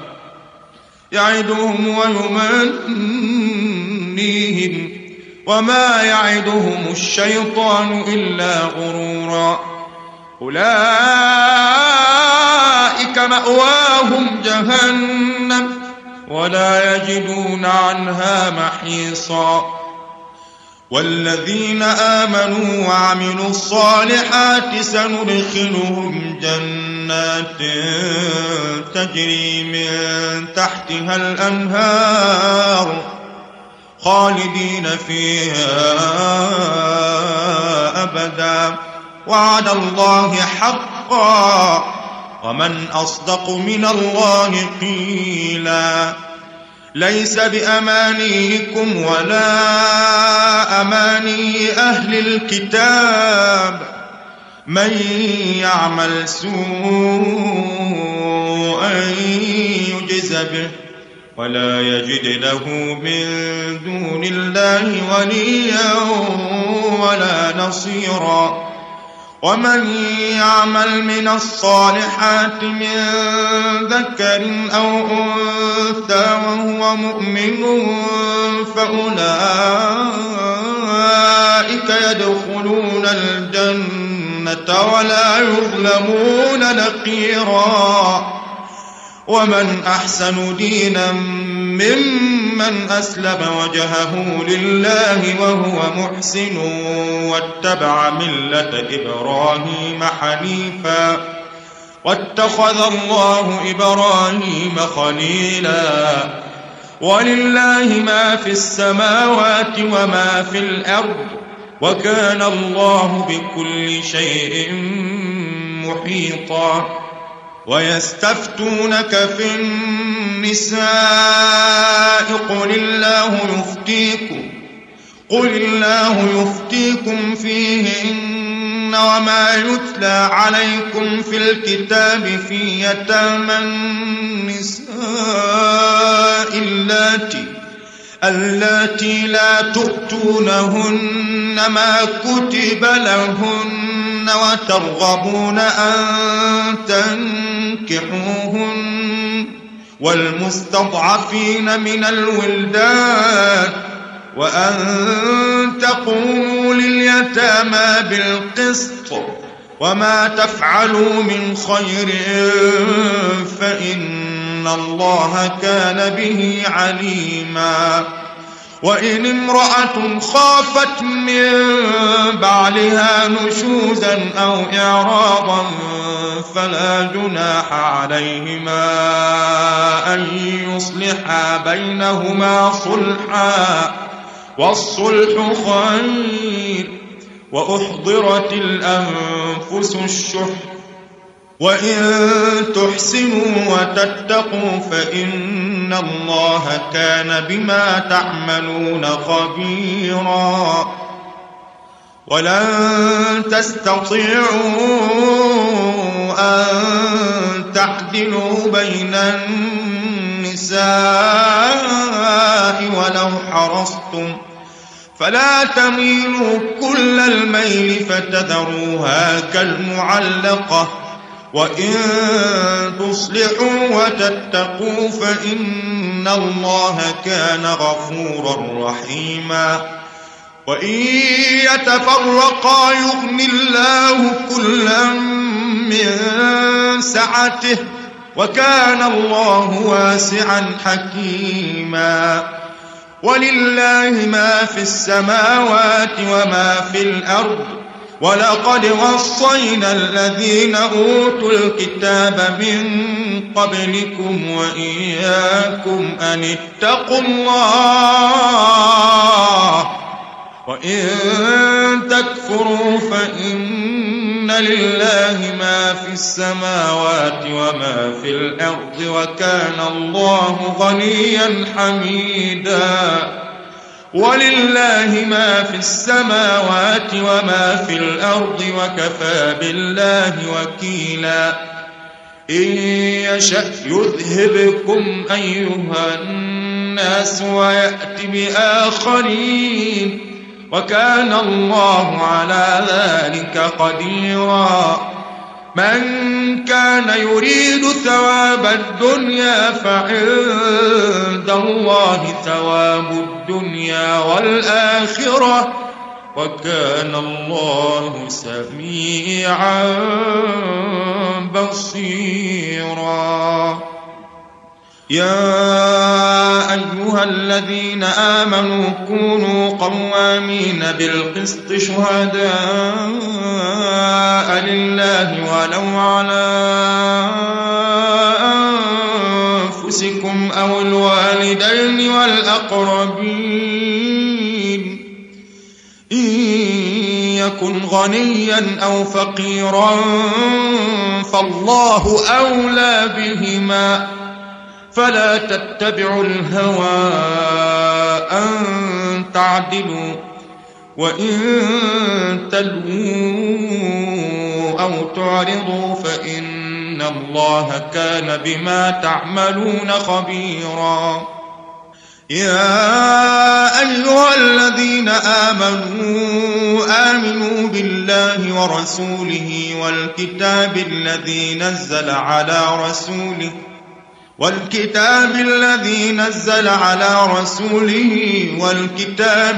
يعدهم ويمنيهم وما يعدهم الشيطان إلا غرورا. أولئك مأواهم جهنم ولا يجدون عنها محيصا. والذين آمنوا وعملوا الصالحات سندخلهم جنات تجري من تحتها الأنهار خالدين فيها أبدا وعد الله حقا ومن أصدق من الله قيلا. ليس بأمانيكم ولا أماني أهل الكتاب من يعمل سوءا يجز به ولا يجد له من دون الله وليا ولا نصيرا. ومن يعمل من الصالحات من ذكر أو أنثى وهو مؤمن فأولئك يدخلون الجنة ولا يظلمون نقيرا. ومن أحسن دينا ممن أسلم وجهه لله وهو محسن واتبع ملة إبراهيم حنيفا واتخذ الله إبراهيم خليلا. ولله ما في السماوات وما في الأرض وكان الله بكل شيء محيطا. ويستفتونك في النساء قل الله يفتيكم قل الله يفتيكم فيهن وما يتلى عليكم في الكتاب في يتامى النساء اللاتي اللاتي لا تؤتونهن ما كتب لهن وترغبون أن تنكحوهن والمستضعفين من الولدان وأن تقوموا لليتامى بالقسط وما تفعلوا من خير فإن الله كان به عليما. وإن امرأة خافت من بعلها نشوزا أو إعراضا فلا جناح عليهما أن يصلحا بينهما صلحا والصلح خير وأحضرت الأنفس الشح وإن تحسنوا وتتقوا فإن الله كان بما تعملون خبيرا. ولن تستطيعوا أن تعدلوا بين النساء ولو حرصتم فلا تميلوا كل الميل فتذروها كالمعلقة وإن تصلحوا وتتقوا فإن الله كان غفورا رحيما. وإن يتفرقا يغن الله كلا من سعته وكان الله واسعا حكيما. ولله ما في السماوات وما في الأرض ولقد وصينا الذين أوتوا الكتاب من قبلكم وإياكم أن اتقوا الله وإن تكفروا فإن لله ما في السماوات وما في الأرض وكان الله غنيا حميدا. ولله ما في السماوات وما في الأرض وكفى بالله وكيلا. إن يشأ يذهبكم أيها الناس ويأت بآخرين وكان الله على ذلك قديرا. من كان يريد ثواب الدنيا فعند الله ثواب الدنيا والآخرة وكان الله سميعا بصيرا. يا أيها الذين آمنوا كونوا قوامين بالقسط شهداء لله ولو على أنفسكم أو الوالدين والأقربين إن يكن غنيا أو فقيرا فالله أولى بهما فلا تتبعوا الهوى أن تعدلوا وإن تلووا أو تعرضوا فإن الله كان بما تعملون خبيرا. يا أيها الذين آمنوا آمنوا بالله ورسوله والكتاب الذي نزل على رسوله والكتاب الذي نزل على رسوله والكتاب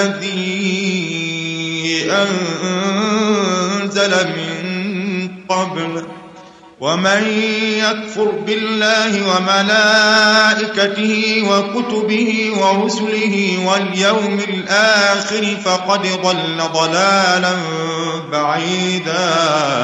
الذي أنزل من قبل ومن يكفر بالله وملائكته وكتبه ورسله واليوم الآخر فقد ضل ضلالا بعيدا.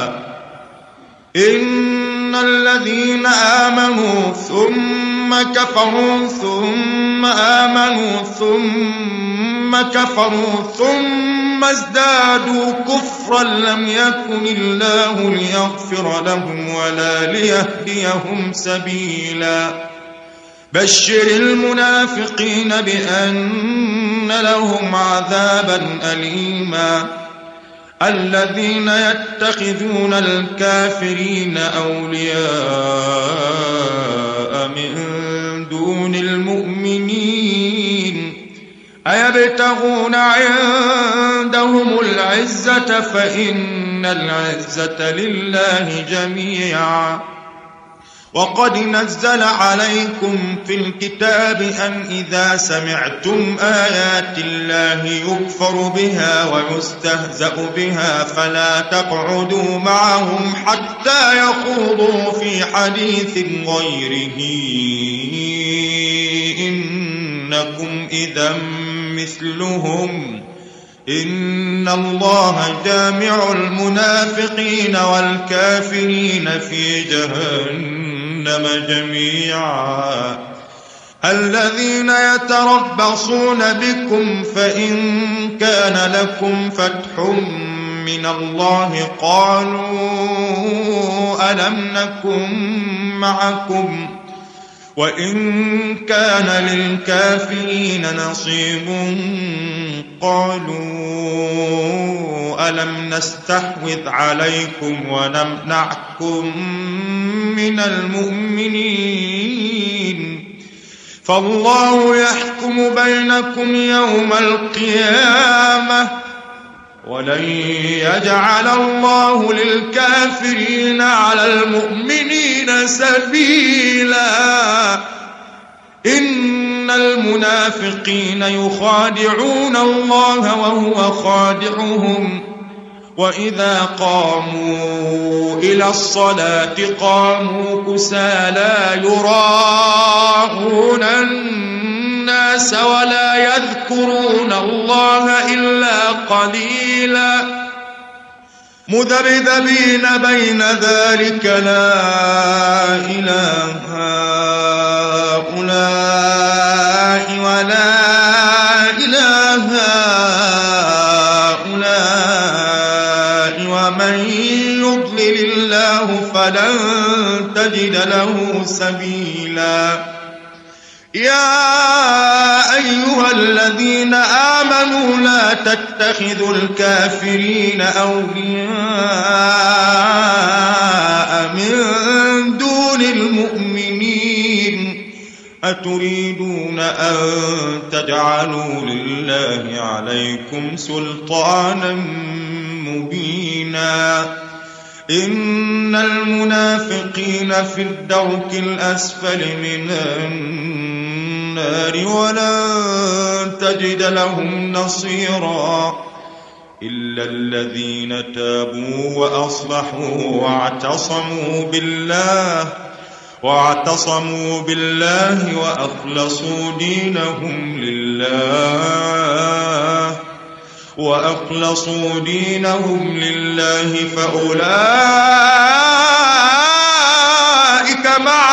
إن الذين آمنوا ثم كفروا ثم آمنوا ثم كفروا ثم ازدادوا كفرا لم يكن الله ليغفر لهم ولا ليهديهم سبيلا. بشر المنافقين بأن لهم عذابا أليما. الذين يتخذون الكافرين أولياء من دون المؤمنين أيبتغون عندهم العزة فإن العزة لله جميعا وقد نزل عليكم في الكتاب أن إذا سمعتم آيات الله يكفر بها ويستهزأ بها فلا تقعدوا معهم حتى يخوضوا في حديث غيره إنكم إذا مثلهم إن الله جامع المنافقين والكافرين في جهنم جميعا الذين يتربصون بكم فإن كان لكم فتح من الله قالوا ألم نكن معكم وإن كان للكافرين نصيب قالوا ألم نستحوذ عليكم ونمنعكم من المؤمنين فالله يحكم بينكم يوم القيامة ولن يجعل الله للكافرين على المؤمنين سبيلا إن المنافقين يخادعون الله وهو خادعهم وإذا قاموا إلى الصلاة قاموا كسالى يراءون الناس ولا يذكرون الله إلا قليلا مذبذبين بين ذلك لا إله هؤلاء ولا إله هؤلاء ومن يضلل الله فلن تجد له سبيلا يا أيها الذين آمنوا لا تتخذوا الكافرين أولياء من دون المؤمنين أتريدون أن تجعلوا لله عليكم سلطانا مبينا إن المنافقين في الدرك الأسفل من النار ولن تجد لهم نصيرا إلا الذين تابوا وأصلحوا واعتصموا بالله واعتصموا بالله وأخلصوا دينهم لله وأخلصوا دينهم لله فأولئك مع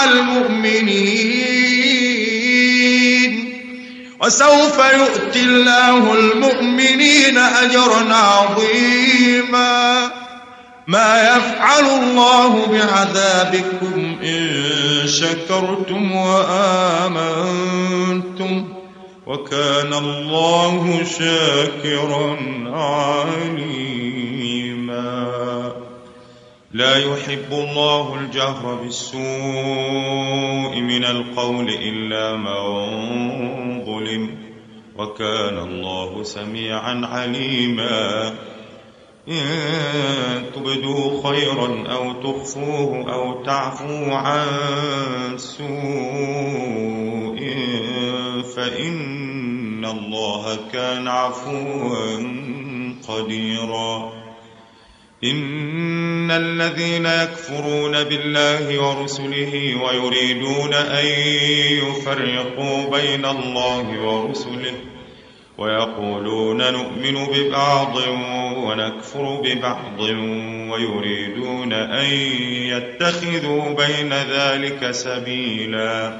المؤمنين وسوف يؤتي الله المؤمنين أجرا عظيما ما يفعل الله بعذابكم إن شكرتم وآمنتم وكان الله شاكرا عليما لا يحب الله الجهر بالسوء من القول إلا من ظلم وكان الله سميعا عليما إن تبدوا خيرا أو تخفوه أو تعفوا عن سوء فإن الله كان عفوا قديرا إن الذين يكفرون بالله ورسله ويريدون أن يفرقوا بين الله ورسله ويقولون نؤمن ببعض ونكفر ببعض ويريدون أن يتخذوا بين ذلك سبيلا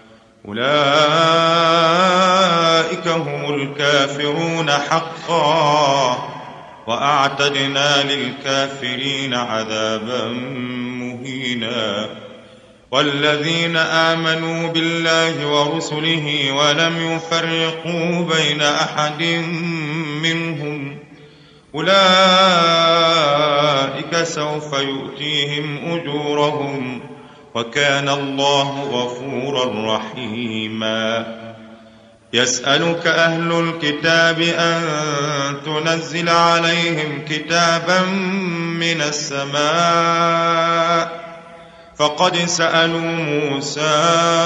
أولئك هم الكافرون حقا وأعتدنا للكافرين عذابا مهينا والذين آمنوا بالله ورسله ولم يفرقوا بين أحد منهم أولئك سوف يؤتيهم أجورهم وكان الله غفورا رحيما. يسألك أهل الكتاب أن تنزل عليهم كتابا من السماء فقد سألوا موسى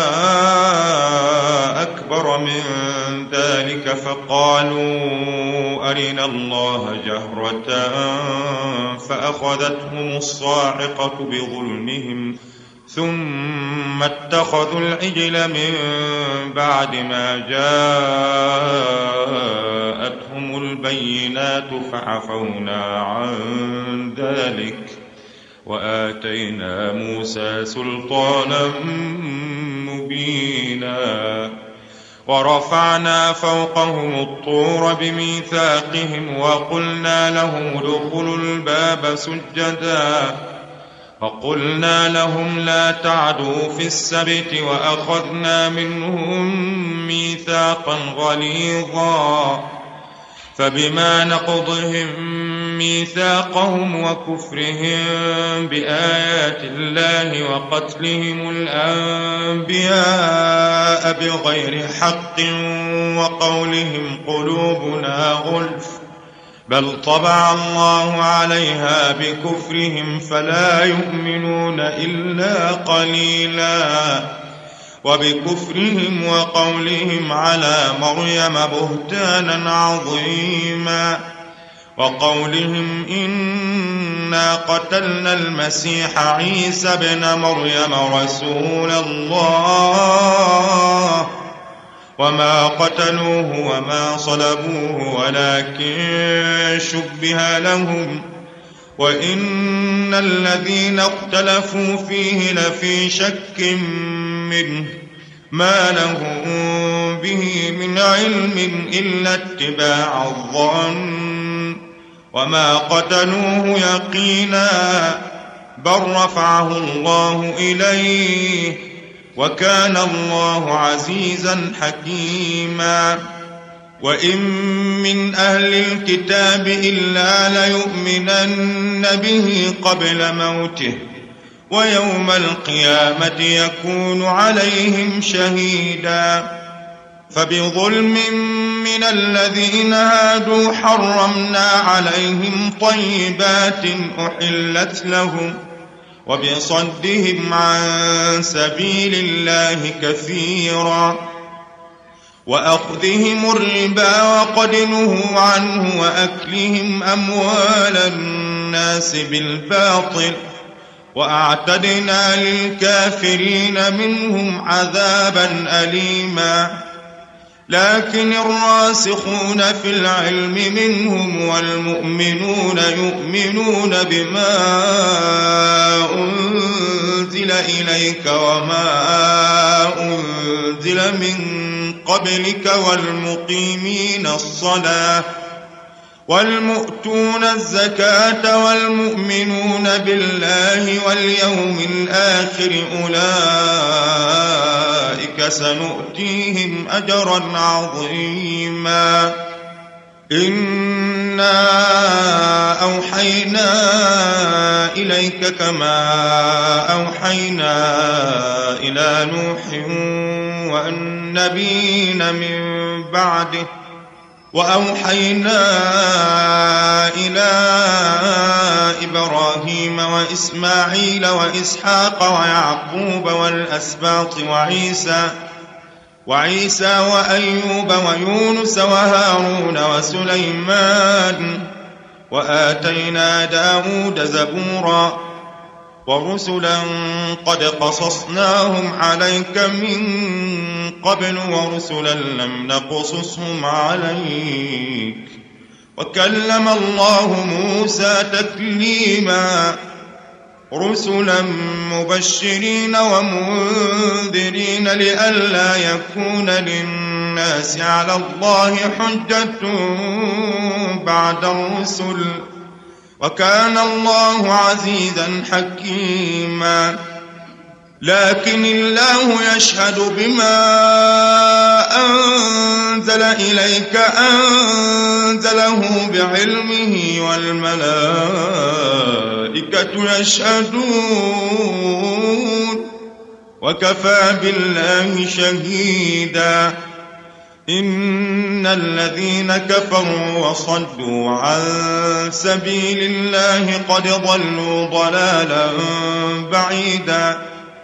أكبر من ذلك فقالوا أرنا الله جهرة فأخذتهم الصاعقة بظلمهم ثم اتخذوا العجل من بعد ما جاءتهم البينات فعفونا عن ذلك وآتينا موسى سلطانا مبينا. ورفعنا فوقهم الطور بميثاقهم وقلنا لهم ادخلوا الباب سجدا وقلنا لهم لا تعدوا في السبت وأخذنا منهم ميثاقا غليظا فبما نقضهم ميثاقهم وكفرهم بآيات الله وقتلهم الأنبياء بغير حق وقولهم قلوبنا غلف بل طبع الله عليها بكفرهم فلا يؤمنون إلا قليلا. وبكفرهم وقولهم على مريم بهتانا عظيما وقولهم إنا قتلنا المسيح عيسى ابن مريم رسول الله وما قتلوه وما صلبوه ولكن شبه لهم وإن الذين اختلفوا فيه لفي شك منه ما لهم به من علم إلا اتباع الظن وما قتلوه يقينا بل رفعه الله إليه وكان الله عزيزا حكيما. وإن من أهل الكتاب إلا ليؤمنن به قبل موته ويوم القيامة يكون عليهم شهيدا. فبظلم من الذين هادوا حرمنا عليهم طيبات أحلت لهم وبصدهم عن سبيل الله كثيرا وأخذهم الربا وقد نهوا عنه وأكلهم أموال الناس بالباطل وأعتدنا للكافرين منهم عذابا أليما. لكن الراسخون في العلم منهم والمؤمنون يؤمنون بما أنزل إليك وما أنزل من قبلك والمقيمين الصلاة والمؤتون الزكاة والمؤمنون بالله واليوم الآخر أولئك سنؤتيهم أجرا عظيما. إنا أوحينا إليك كما أوحينا إلى نوح والنبيين من بعده وأوحينا إلى إبراهيم وإسماعيل وإسحاق ويعقوب والأسباط وعيسى وعيسى وأيوب ويونس وهارون وسليمان وآتينا داود زبورا ورسلا قد قصصناهم عليك من قبل ورسلا لم نقصصهم عليك وكلم الله موسى تكليما. رسلا مبشرين ومنذرين لئلا يكون للناس على الله حجة بعد الرسل وكان الله عزيزا حكيما. لكن الله يشهد بما أنزل إليك أنزله بعلمه والملائكة يشهدون وكفى بالله شهيدا إن الذين كفروا وصدوا عن سبيل الله قد ضلوا ضلالا بعيدا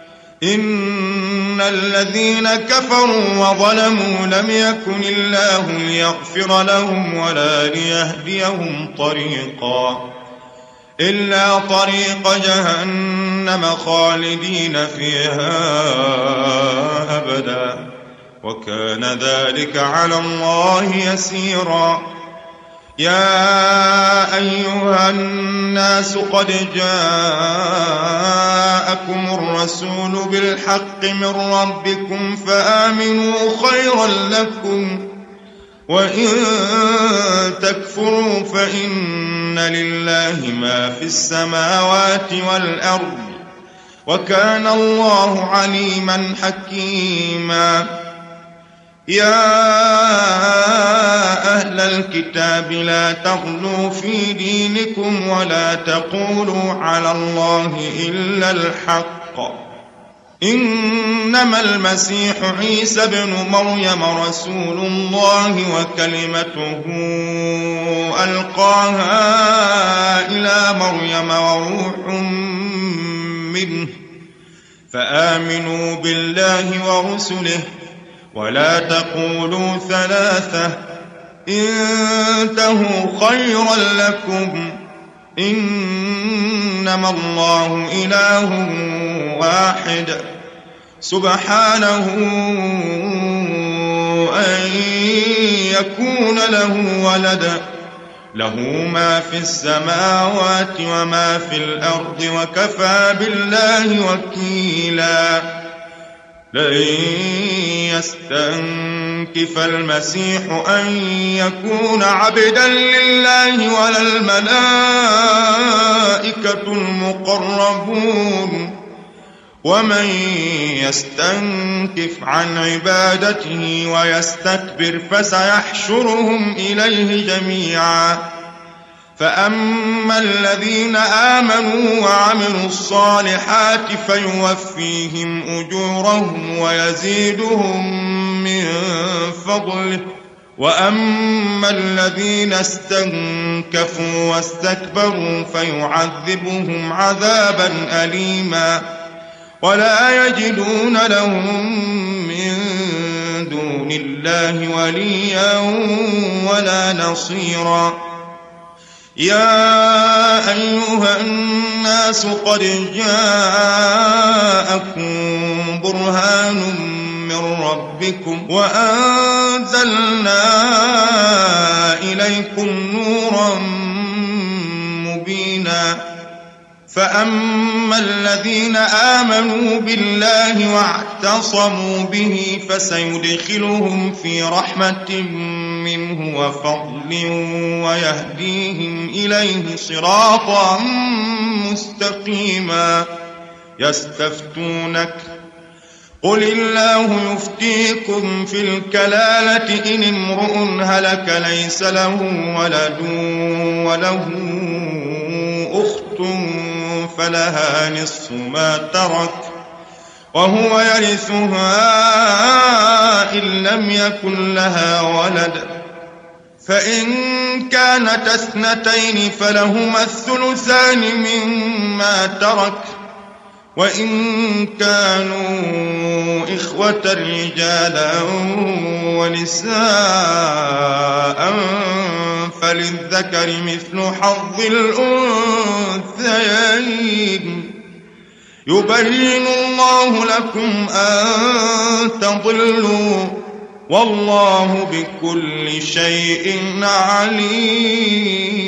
إن الذين كفروا وظلموا لم يكن الله ليغفر لهم ولا ليهديهم طريقا إلا طريق جهنم خالدين فيها أبدا وكان ذلك على الله يسيرا يا أيها الناس قد جاءكم الرسول بالحق من ربكم فآمنوا خيرا لكم وإن تكفروا فإن لله ما في السماوات والأرض وكان الله عليما حكيما يا أهل الكتاب لا تغلوا في دينكم ولا تقولوا على الله إلا الحق إنما المسيح عيسى ابن مريم رسول الله وكلمته ألقاها إلى مريم وروح منه فآمنوا بالله ورسله ولا تقولوا ثلاثة انتهوا خيرا لكم إنما الله إله واحد سبحانه أن يكون له ولد له ما في السماوات وما في الأرض وكفى بالله وكيلا لن يستنكف المسيح أن يكون عبدا لله ولا الملائكة المقربون ومن يستنكف عن عبادته ويستكبر فسيحشرهم إليه جميعا فأما الذين آمنوا وعملوا الصالحات فيوفيهم أجورهم ويزيدهم من فضله وأما الذين استنكفوا واستكبروا فيعذبهم عذابا أليما ولا يجدون لهم من دون الله وليا ولا نصيرا يا أيها الناس قد جاءكم برهان من ربكم وأنزلنا إليكم نورا مبينا فأما الذين آمنوا بالله واعتصموا به فسيدخلهم في رحمة منه وفضل ويهديهم إليه صراطا مستقيما يستفتونك قل الله يفتيكم في الكلالة إن امرؤ هلك ليس له ولد وله أخت فلها نصف ما ترك وهو يرثها إن لم يكن لها ولد فإن كانت اثنتين فلهما الثلثان مما ترك وإن كانوا إخوة رجالا ونساء فللذكر مثل حظ الأنثيين يبين الله لكم أن تضلوا والله بكل شيء عليم